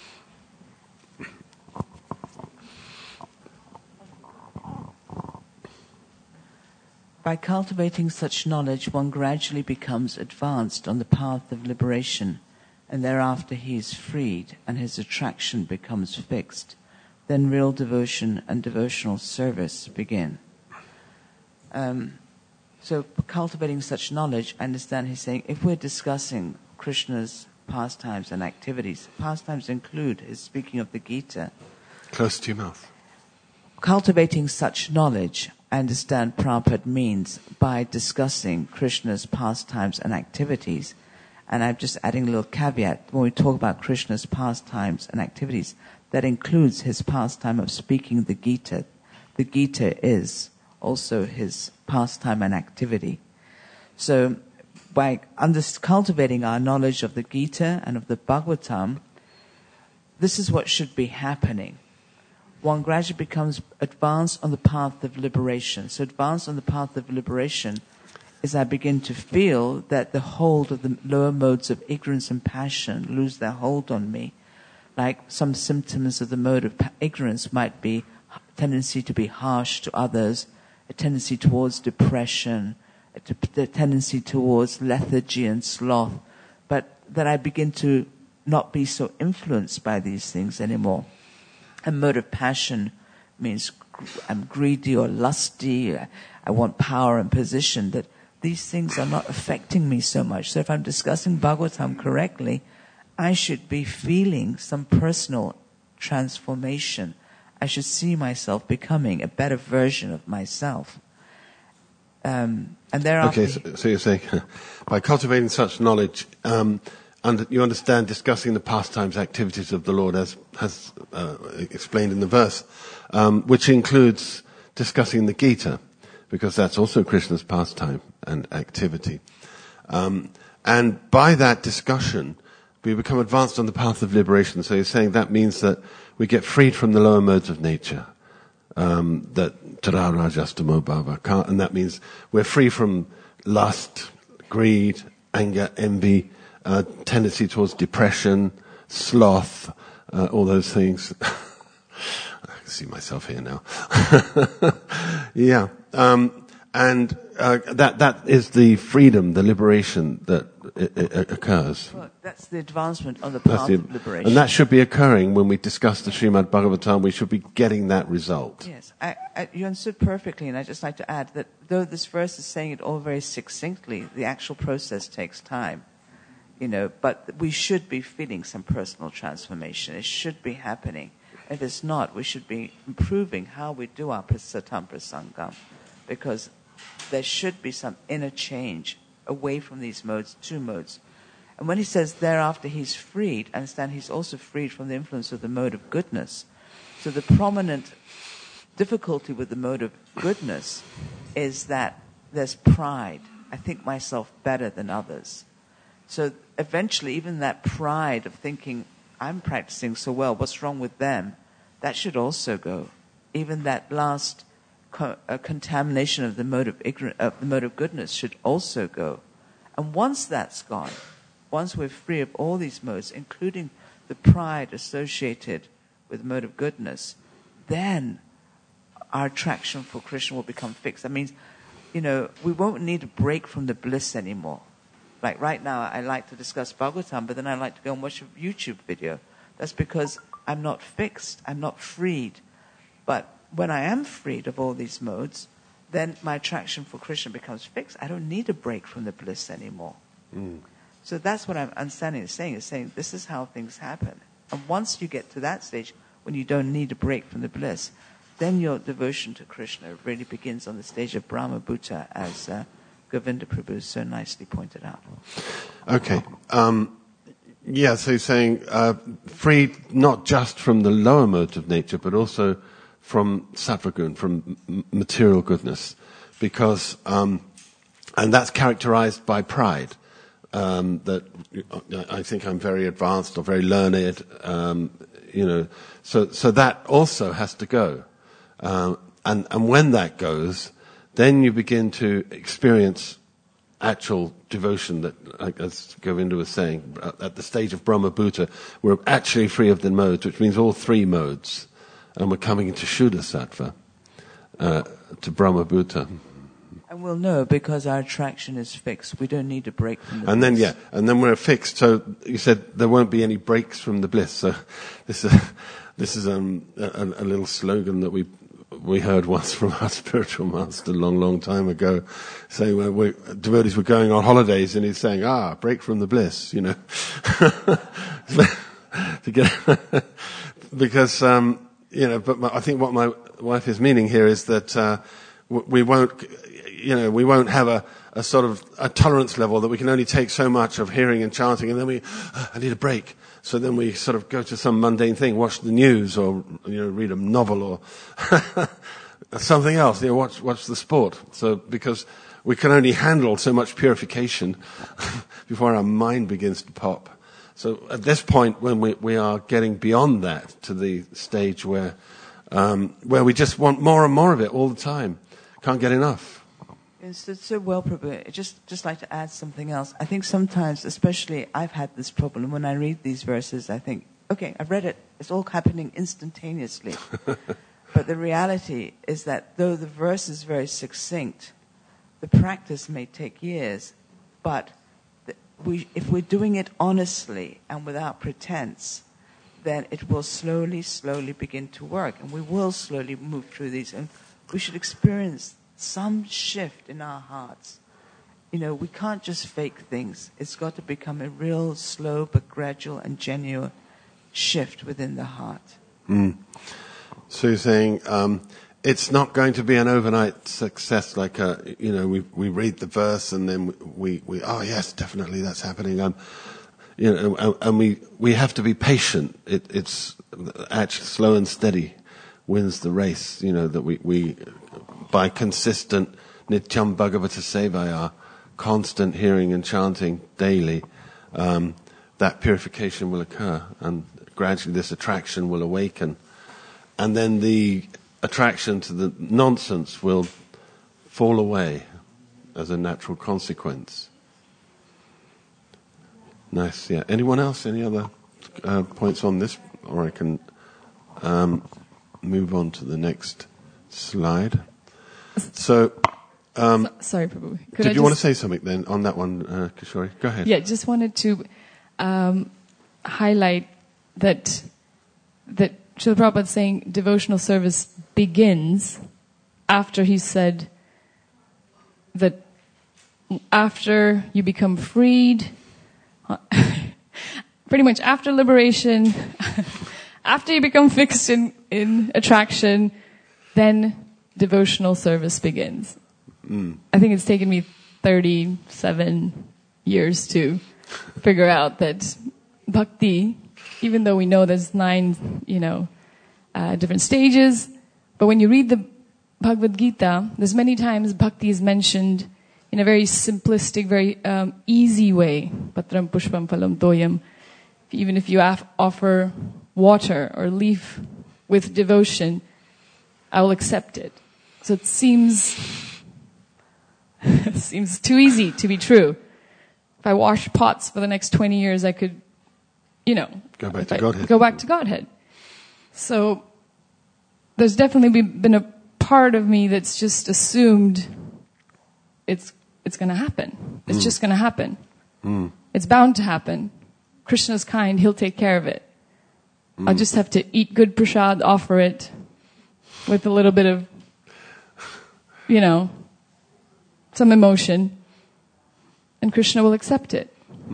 [SPEAKER 5] By cultivating such knowledge, one gradually becomes advanced on the path of liberation, and thereafter he is freed, and his attraction becomes fixed. Then real devotion and devotional service begin. So cultivating such knowledge, I understand he's saying, if we're discussing Krishna's pastimes and activities, pastimes include his speaking of the Gita.
[SPEAKER 1] Close to your mouth.
[SPEAKER 5] Cultivating such knowledge, I understand Prabhupada means by discussing Krishna's pastimes and activities. And I'm just adding a little caveat. When we talk about Krishna's pastimes and activities, that includes his pastime of speaking the Gita. The Gita is also his pastime and activity. So by cultivating our knowledge of the Gita and of the Bhagavatam, this is what should be happening. One gradually becomes advanced on the path of liberation. So advanced on the path of liberation is I begin to feel that the hold of the lower modes of ignorance and passion lose their hold on me. Like some symptoms of the mode of ignorance might be a tendency to be harsh to others, a tendency towards depression, a tendency towards lethargy and sloth, but that I begin to not be so influenced by these things anymore. A mode of passion means I'm greedy or lusty, I want power and position, that these things are not affecting me so much. So if I'm discussing Bhagavatam correctly, I should be feeling some personal transformation. I should see myself becoming a better version of myself. And thereafter...
[SPEAKER 1] Okay, so you're saying, by cultivating such knowledge, you understand discussing the pastimes, activities of the Lord as explained in the verse, which includes discussing the Gita, because that's also Krishna's pastime and activity. And by that discussion, we become advanced on the path of liberation. So you're saying that means that we get freed from the lower modes of nature, that Tara Rajastamo Bhava, and that means we're free from lust, greed, anger, envy, tendency towards depression, sloth, all those things. I can see myself here now. Yeah. And that is the freedom, the liberation that it occurs.
[SPEAKER 5] Well, that's the advancement on the path of liberation.
[SPEAKER 1] And that should be occurring when we discuss the Srimad Bhagavatam. We should be getting that result.
[SPEAKER 5] Yes, you understood perfectly, and I'd just like to add that though this verse is saying it all very succinctly, the actual process takes time. But we should be feeling some personal transformation. It should be happening. If it's not, we should be improving how we do our Satam Prasangam, because there should be some inner change away from these modes, two modes. And when he says thereafter he's freed, understand he's also freed from the influence of the mode of goodness. So the prominent difficulty with the mode of goodness is that there's pride. I think myself better than others. So eventually even that pride of thinking, I'm practicing so well, what's wrong with them? That should also go. Even that last contamination of the mode of goodness should also go. And once that's gone, once we're free of all these modes, including the pride associated with the mode of goodness, then our attraction for Krishna will become fixed. That means, we won't need a break from the bliss anymore. Like right now, I like to discuss Bhagavatam, but then I like to go and watch a YouTube video. That's because I'm not fixed, I'm not freed. But when I am freed of all these modes, then my attraction for Krishna becomes fixed. I don't need a break from the bliss anymore. So that's what I'm understanding is saying this is how things happen. And once you get to that stage, when you don't need a break from the bliss, then your devotion to Krishna really begins on the stage of Brahma Bhuta, as Govinda Prabhu so nicely pointed out.
[SPEAKER 1] Okay. So you're saying freed not just from the lower modes of nature, but also from sattva-gun, from material goodness, because and that's characterized by pride. That I think I'm very advanced or very learned, So that also has to go, and when that goes, then you begin to experience actual devotion. That, as Govinda was saying, at the stage of Brahma Bhuta, we're actually free of the modes, which means all three modes. And we're coming into Shuddha Sattva, to Brahma Bhuta.
[SPEAKER 5] And we'll know because our attraction is fixed. We don't need a break from the
[SPEAKER 1] bliss. And then we're fixed. So you said there won't be any breaks from the bliss. So this is a little slogan that we heard once from our spiritual master a long time ago, saying devotees were going on holidays, and he's saying, break from the bliss, to get because. But I think what my wife is meaning here is that we won't, we won't have a sort of a tolerance level that we can only take so much of hearing and chanting, and then I need a break. So then we sort of go to some mundane thing, watch the news, or read a novel, or something else. Watch the sport. So because we can only handle so much purification before our mind begins to pop. So at this point, when we are getting beyond that to the stage where we just want more and more of it all the time, can't get enough.
[SPEAKER 5] It's so well, Prabhu. Just like to add something else. I think sometimes, especially I've had this problem, when I read these verses, I think, okay, I've read it. It's all happening instantaneously. But the reality is that though the verse is very succinct, the practice may take years, but if we're doing it honestly and without pretense, then it will slowly begin to work, and we will slowly move through these, and we should experience some shift in our hearts. We can't just fake things. It's got to become a real slow but gradual and genuine shift within the heart.
[SPEAKER 1] So you're saying it's not going to be an overnight success, like we read the verse and then we oh yes, definitely that's happening. And we have to be patient. It's actually slow and steady wins the race. That we by consistent Nityam Bhagavata Sevaya, constant hearing and chanting daily, that purification will occur, and gradually this attraction will awaken, and then the attraction to the nonsense will fall away as a natural consequence. Nice, yeah. Anyone else? Any other points on this? Or I can move on to the next slide. So,
[SPEAKER 7] sorry, Prabhu.
[SPEAKER 1] Did you want to say something then on that one, Kishori? Go ahead.
[SPEAKER 7] Yeah, just wanted to highlight that Srila Prabhupada saying devotional service begins after he said that after you become freed, pretty much after liberation, after you become fixed in attraction, then devotional service begins. I think it's taken me 37 years to figure out that bhakti, even though we know there's 9, different stages, but when you read the Bhagavad Gita, there's many times bhakti is mentioned in a very simplistic, very easy way. Patram pushpam phalam toyam. Even if you offer water or leaf with devotion, I will accept it. So it seems too easy to be true. If I wash pots for the next 20 years, I could,
[SPEAKER 1] go back to Godhead.
[SPEAKER 7] Go back to Godhead. So there's definitely been a part of me that's just assumed it's going to happen. It's just going to happen. It's bound to happen. Krishna's kind. He'll take care of it. I just have to eat good prasad, offer it with a little bit of, some emotion, and Krishna will accept it.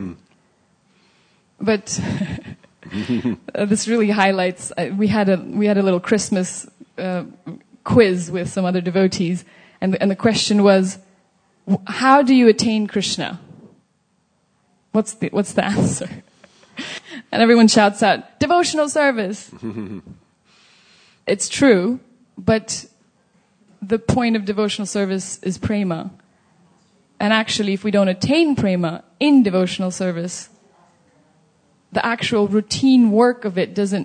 [SPEAKER 7] But this really highlights. We had a little Christmas quiz with some other devotees, and the question was, how do you attain Krishna? What's the answer? And everyone shouts out, devotional service. It's true, but the point of devotional service is prema. And actually, if we don't attain prema in devotional service, the actual routine work of it doesn't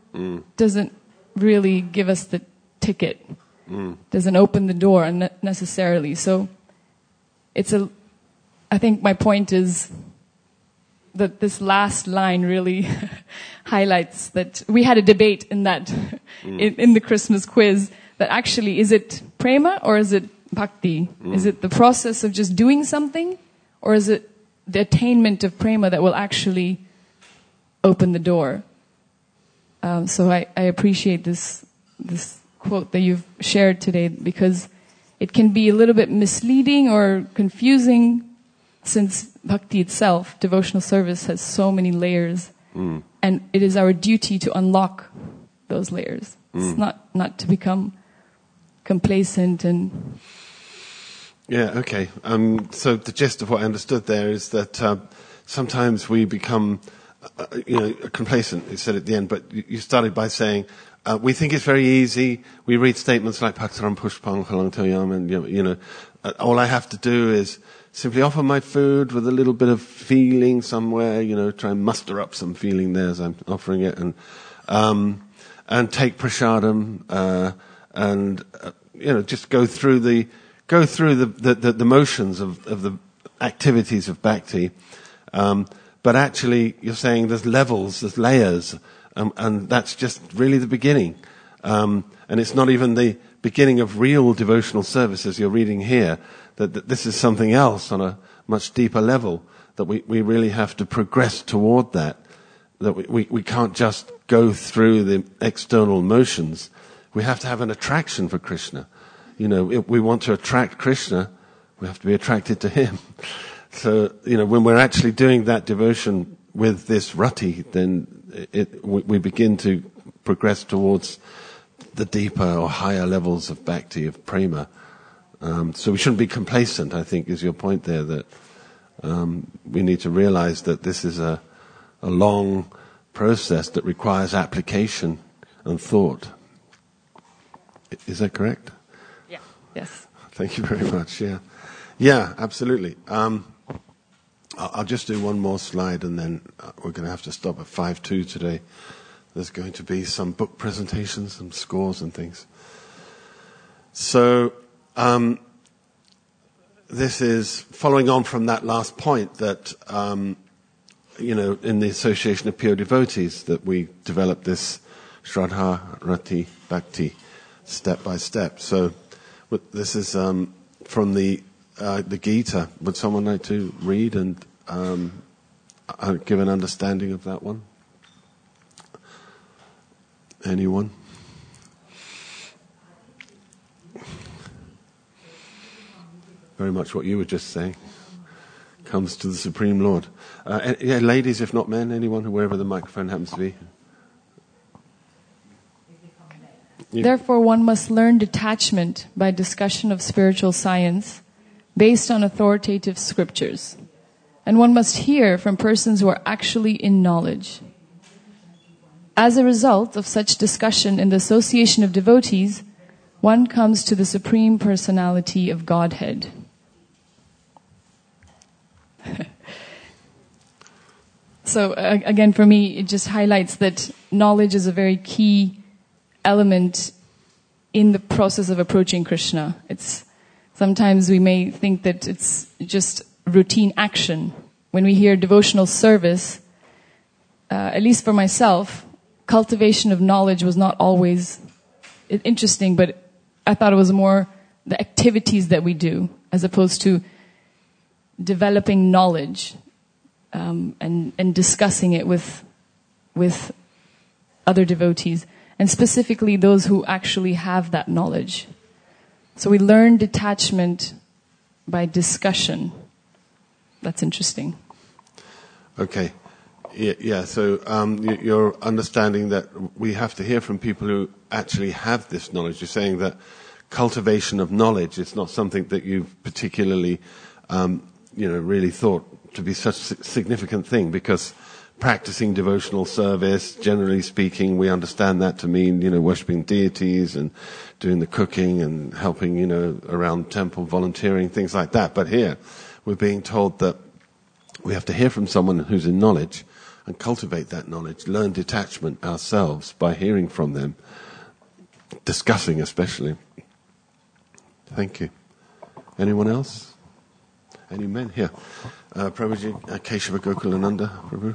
[SPEAKER 7] really give us the ticket. Doesn't open the door necessarily. So I think my point is that this last line really highlights that we had a debate in that, in the Christmas quiz, that actually, is it prema or is it bhakti? Is it the process of just doing something, or is it the attainment of prema that will actually open the door? So I appreciate this quote that you've shared today, because it can be a little bit misleading or confusing, since bhakti itself, devotional service, has so many layers, and it is our duty to unlock those layers. It's not to become complacent and
[SPEAKER 1] Yeah, okay. So the gist of what I understood there is that sometimes we become, complacent. You said at the end, but you started by saying we think it's very easy. We read statements like Paktaram Pushpang Halang Toyam, and all I have to do is simply offer my food with a little bit of feeling somewhere. Try and muster up some feeling there as I'm offering it, and take prasadam, and just go through the motions of the activities of bhakti. But actually, you're saying there's levels, there's layers, and that's just really the beginning. And it's not even the beginning of real devotional service, as you're reading here, that this is something else on a much deeper level, that we really have to progress toward that we can't just go through the external motions. We have to have an attraction for Krishna. If we want to attract Krishna, we have to be attracted to him. So, when we're actually doing that devotion with this rati, then we begin to progress towards the deeper or higher levels of bhakti, of prema. So we shouldn't be complacent, I think, is your point there, that we need to realize that this is a long process that requires application and thought. Is that correct?
[SPEAKER 7] Yeah. Yes.
[SPEAKER 1] Thank you very much. Yeah, absolutely. I'll just do one more slide, and then we're going to have to stop at 5:02 today. There's going to be some book presentations, some scores and things. So this is following on from that last point that, in the Association of Pure Devotees, that we developed this Shraddha, Rati, Bhakti, step by step. So this is from the Gita. Would someone like to read and give an understanding of that one? Anyone? Very much what you were just saying. Comes to the Supreme Lord. Ladies, if not men, anyone, wherever the microphone happens to be.
[SPEAKER 7] Therefore, one must learn detachment by discussion of spiritual science based on authoritative scriptures. And one must hear from persons who are actually in knowledge. As a result of such discussion in the association of devotees, one comes to the Supreme Personality of Godhead. So again, for me, it just highlights that knowledge is a very key element in the process of approaching Krishna. Sometimes we may think that it's just routine action. When we hear devotional service, at least for myself, cultivation of knowledge was not always interesting, but I thought it was more the activities that we do as opposed to developing knowledge and discussing it with other devotees, and specifically those who actually have that knowledge. So we learn detachment by discussion. That's interesting.
[SPEAKER 1] Okay. Yeah. So you're understanding that we have to hear from people who actually have this knowledge. You're saying that cultivation of knowledge is not something that you've particularly, really thought to be such a significant thing, because practicing devotional service, generally speaking, we understand that to mean, worshipping deities and doing the cooking and helping, around temple, volunteering, things like that. But here, we're being told that we have to hear from someone who's in knowledge and cultivate that knowledge, learn detachment ourselves by hearing from them, discussing especially. Thank you. Anyone else? Any men? Here. Prabhuji, Keshava Gokulananda, Prabhu.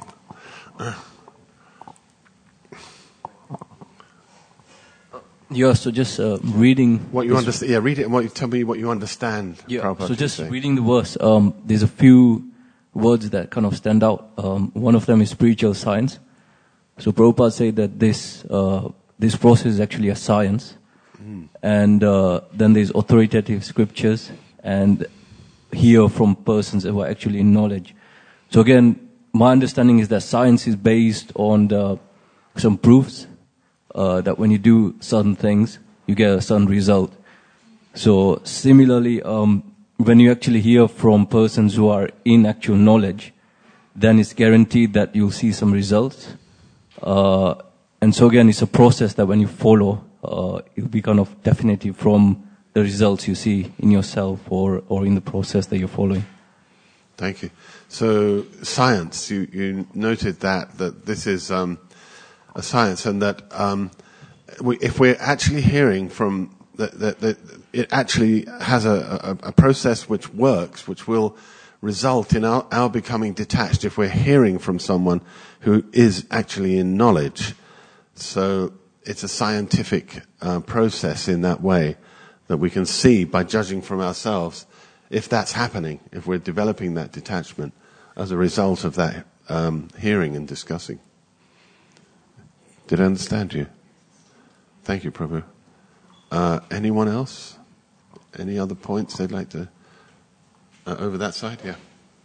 [SPEAKER 8] Yeah, so just reading
[SPEAKER 1] what you understand. Yeah, read it and tell me what you understand.
[SPEAKER 8] Yeah, so just reading the verse. There's a few words that kind of stand out. One of them is spiritual science. So Prabhupada said that this process is actually a science, and then there's authoritative scriptures and hear from persons who are actually in knowledge. So again, my understanding is that science is based on some proofs that when you do certain things, you get a certain result. So similarly, when you actually hear from persons who are in actual knowledge, then it's guaranteed that you'll see some results. And so again, it's a process that when you follow, it'll be kind of definitive from the results you see in yourself or in the process that you're following.
[SPEAKER 1] Thank you. So science, you noted that this is a science, and that if we're actually hearing from that it actually has a process which works, which will result in our becoming detached if we're hearing from someone who is actually in knowledge. So it's a scientific process in that way that we can see by judging from ourselves if that's happening, if we're developing that detachment as a result of that hearing and discussing. Did I understand you? Thank you, Prabhu. Anyone else? Any other points they'd like to... over that side? Yeah.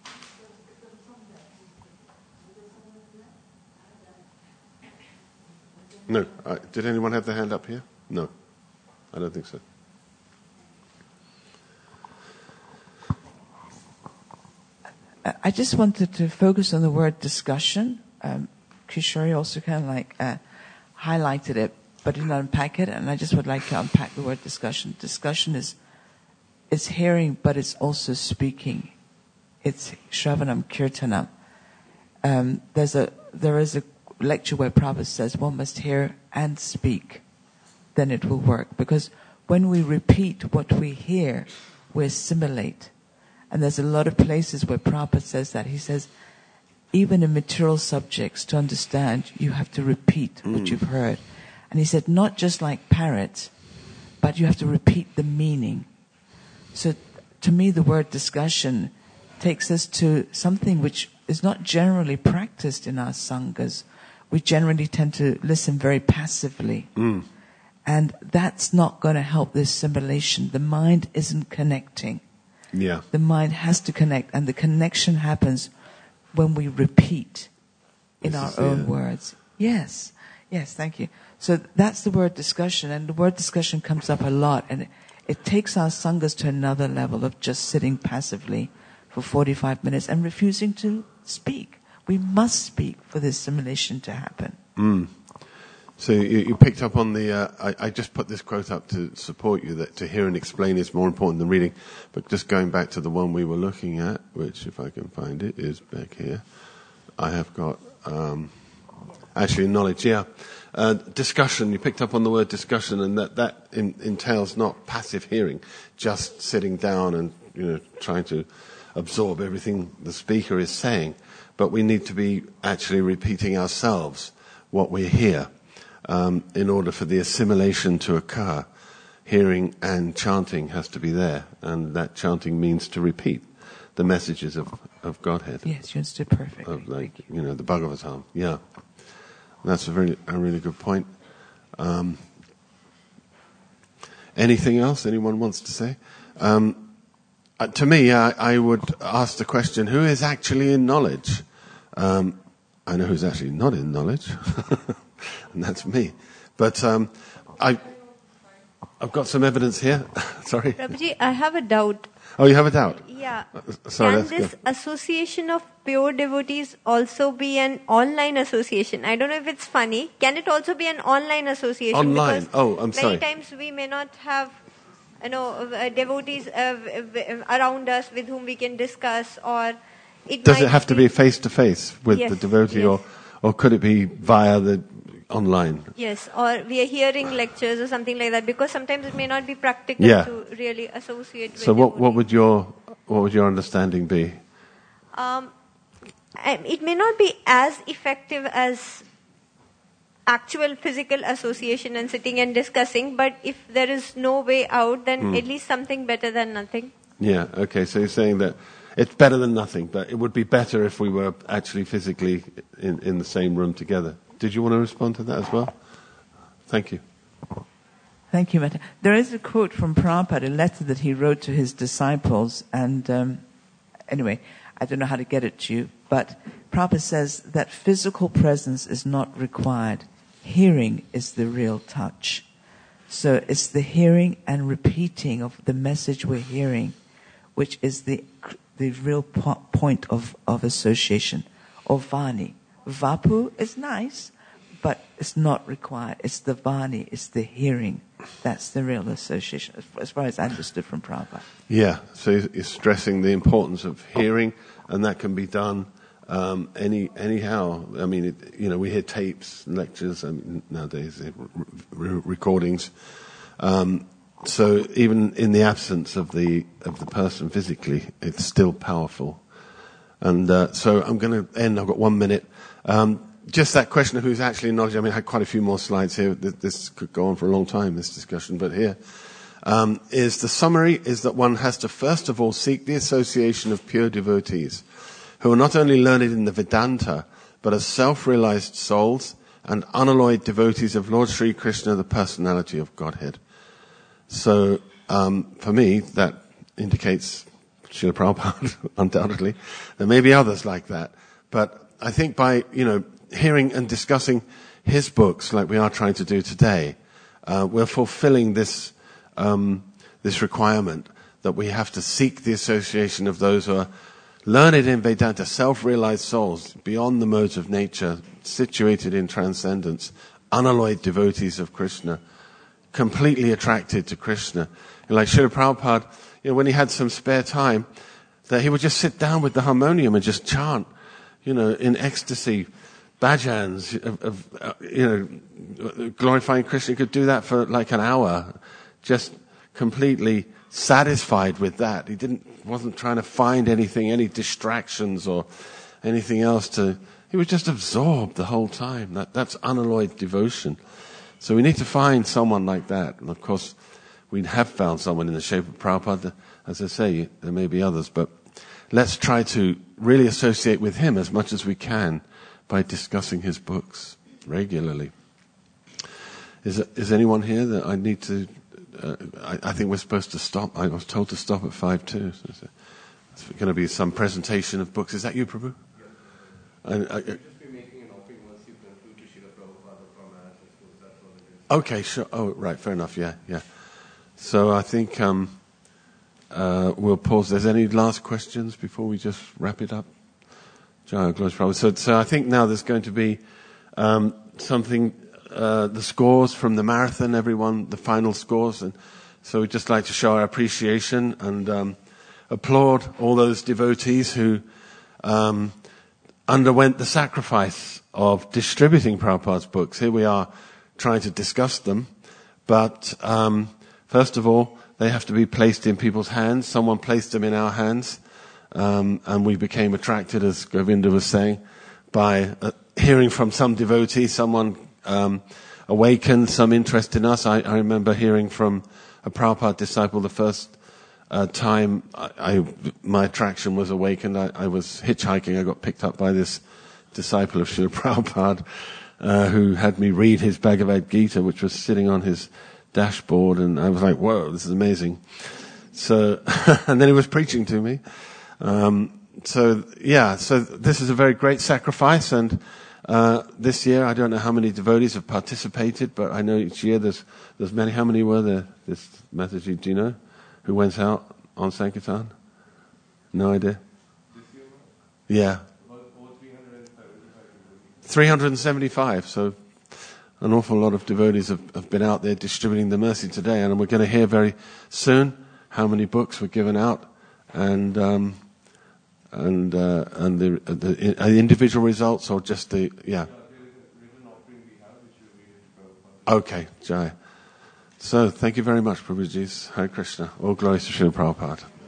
[SPEAKER 1] No. Did anyone have their hand up here? No. I don't think so.
[SPEAKER 5] I just wanted to focus on the word discussion. Kishori also kind of highlighted it, but didn't unpack it, and I just would like to unpack the word discussion. Discussion is hearing, but it's also speaking. It's Shravanam Kirtanam. There is a lecture where Prabhupada says one must hear and speak, then it will work. Because when we repeat what we hear, we assimilate. And there's a lot of places where Prabhupada says that. He says, even in material subjects, to understand, you have to repeat what you've heard. And he said, not just like parrots, but you have to repeat the meaning. So to me, the word discussion takes us to something which is not generally practiced in our sanghas. We generally tend to listen very passively. And that's not going to help this assimilation. The mind isn't connecting.
[SPEAKER 1] Yeah.
[SPEAKER 5] The mind has to connect, and the connection happens when we repeat in our own words. Yes, thank you. So that's the word discussion, and the word discussion comes up a lot, and it takes our sanghas to another level of just sitting passively for 45 minutes and refusing to speak. We must speak for this assimilation to happen.
[SPEAKER 1] So you picked up on the... I just put this quote up to support you, that to hear and explain is more important than reading. But just going back to the one we were looking at, which, if I can find it, is back here. I have got... actually, knowledge, yeah. Discussion, you picked up on the word discussion, and that entails not passive hearing, just sitting down and trying to absorb everything the speaker is saying. But we need to be actually repeating ourselves what we hear. In order for the assimilation to occur, hearing and chanting has to be there, and that chanting means to repeat the messages of Godhead.
[SPEAKER 5] Yes, you understood perfectly.
[SPEAKER 1] Of the Bhagavatam. Yeah, that's a really good point. Anything else anyone wants to say? To me, I would ask the question: who is actually in knowledge? I know who's actually not in knowledge. And that's me. But I've got some evidence here. Sorry.
[SPEAKER 3] Prabhuji, I have a doubt.
[SPEAKER 1] Oh, you have a doubt?
[SPEAKER 3] Yeah.
[SPEAKER 1] Sorry.
[SPEAKER 3] Can this association of pure devotees also be an online association? I don't know if it's funny. Can it also be an online association?
[SPEAKER 1] Online?
[SPEAKER 3] Because
[SPEAKER 1] I'm sorry.
[SPEAKER 3] many times we may not have devotees around us with whom we can discuss, or
[SPEAKER 1] Does it have to be face-to-face with the devotee,
[SPEAKER 3] yes.
[SPEAKER 1] or could it be via the online?
[SPEAKER 3] Yes, or we are hearing lectures or something like that, because sometimes it may not be practical to really associate with
[SPEAKER 1] So what would your understanding be?
[SPEAKER 3] It may not be as effective as actual physical association and sitting and discussing, but if there is no way out, then at least something better than nothing.
[SPEAKER 1] Yeah, okay, so you're saying that it's better than nothing, but it would be better if we were actually physically in the same room together. Did you want to respond to that as well? Thank you.
[SPEAKER 5] Thank you, Metta. There is a quote from Prabhupada, a letter that he wrote to his disciples, and anyway, I don't know how to get it to you, but Prabhupada says that physical presence is not required. Hearing is the real touch. So it's the hearing and repeating of the message we're hearing, which is the real point of association, or vani. Vapu is nice, but it's not required. It's the vani, it's the hearing. That's the real association, as far as I understood from Prabhupada.
[SPEAKER 1] Yeah, so he's stressing the importance of hearing, and that can be done anyhow. I mean, we hear tapes, lectures, nowadays recordings. So even in the absence of the person physically, it's still powerful. And so I'm going to end. I've got 1 minute. Just that question of who's actually knowledge. I mean, I had quite a few more slides here. This could go on for a long time, this discussion. But here is the summary: is that one has to first of all seek the association of pure devotees, who are not only learned in the Vedanta, but as self-realized souls and unalloyed devotees of Lord Sri Krishna, the personality of Godhead. So, for me, that indicates Srila Prabhupada, undoubtedly. There may be others like that. But I think by, hearing and discussing his books like we are trying to do today, we're fulfilling this requirement that we have to seek the association of those who are learned in Vedanta, self-realized souls, beyond the modes of nature, situated in transcendence, unalloyed devotees of Krishna, completely attracted to Krishna. And like Srila Prabhupada, when he had some spare time, that he would just sit down with the harmonium and just chant, in ecstasy, bhajans, glorifying Krishna. He could do that for like an hour, just completely satisfied with that. He wasn't trying to find anything, any distractions or anything else he was just absorbed the whole time. That's unalloyed devotion. So we need to find someone like that. And of course, we have found someone in the shape of Prabhupada. As I say, there may be others, but let's try to really associate with him as much as we can by discussing his books regularly. Is anyone here that I need to... I think we're supposed to stop. I was told to stop at 5:02. So it's going to be some presentation of books. Is that you, Prabhu? Yes. Okay, sure. Oh, right, fair enough. Yeah. So I think we'll pause. There's any last questions before we just wrap it up? Jaya, glory to Prabhupada. So I think now there's going to be something. The scores from the marathon, everyone, the final scores. And so we'd just like to show our appreciation and applaud all those devotees who underwent the sacrifice of distributing Prabhupada's books. Here we are trying to discuss them. But first of all, they have to be placed in people's hands. Someone placed them in our hands. And we became attracted, as Govinda was saying, by hearing from some devotee, someone awakened some interest in us. I remember hearing from a Prabhupada disciple the first time my attraction was awakened. I was hitchhiking. I got picked up by this disciple of Srila Prabhupada who had me read his Bhagavad Gita, which was sitting on his dashboard, and I was like, whoa, this is amazing. So, and then he was preaching to me. So this is a very great sacrifice, and this year, I don't know how many devotees have participated, but I know each year there's many. How many were there this Mataji, do you know, who went out on Sankirtan? No idea? Yeah. 375, so an awful lot of devotees have been out there distributing the mercy today, and we're going to hear very soon how many books were given out, and the individual results, or just the Okay, Jai. So thank you very much, Prabhuji. Hare Krishna. All glories to Srila Prabhupada.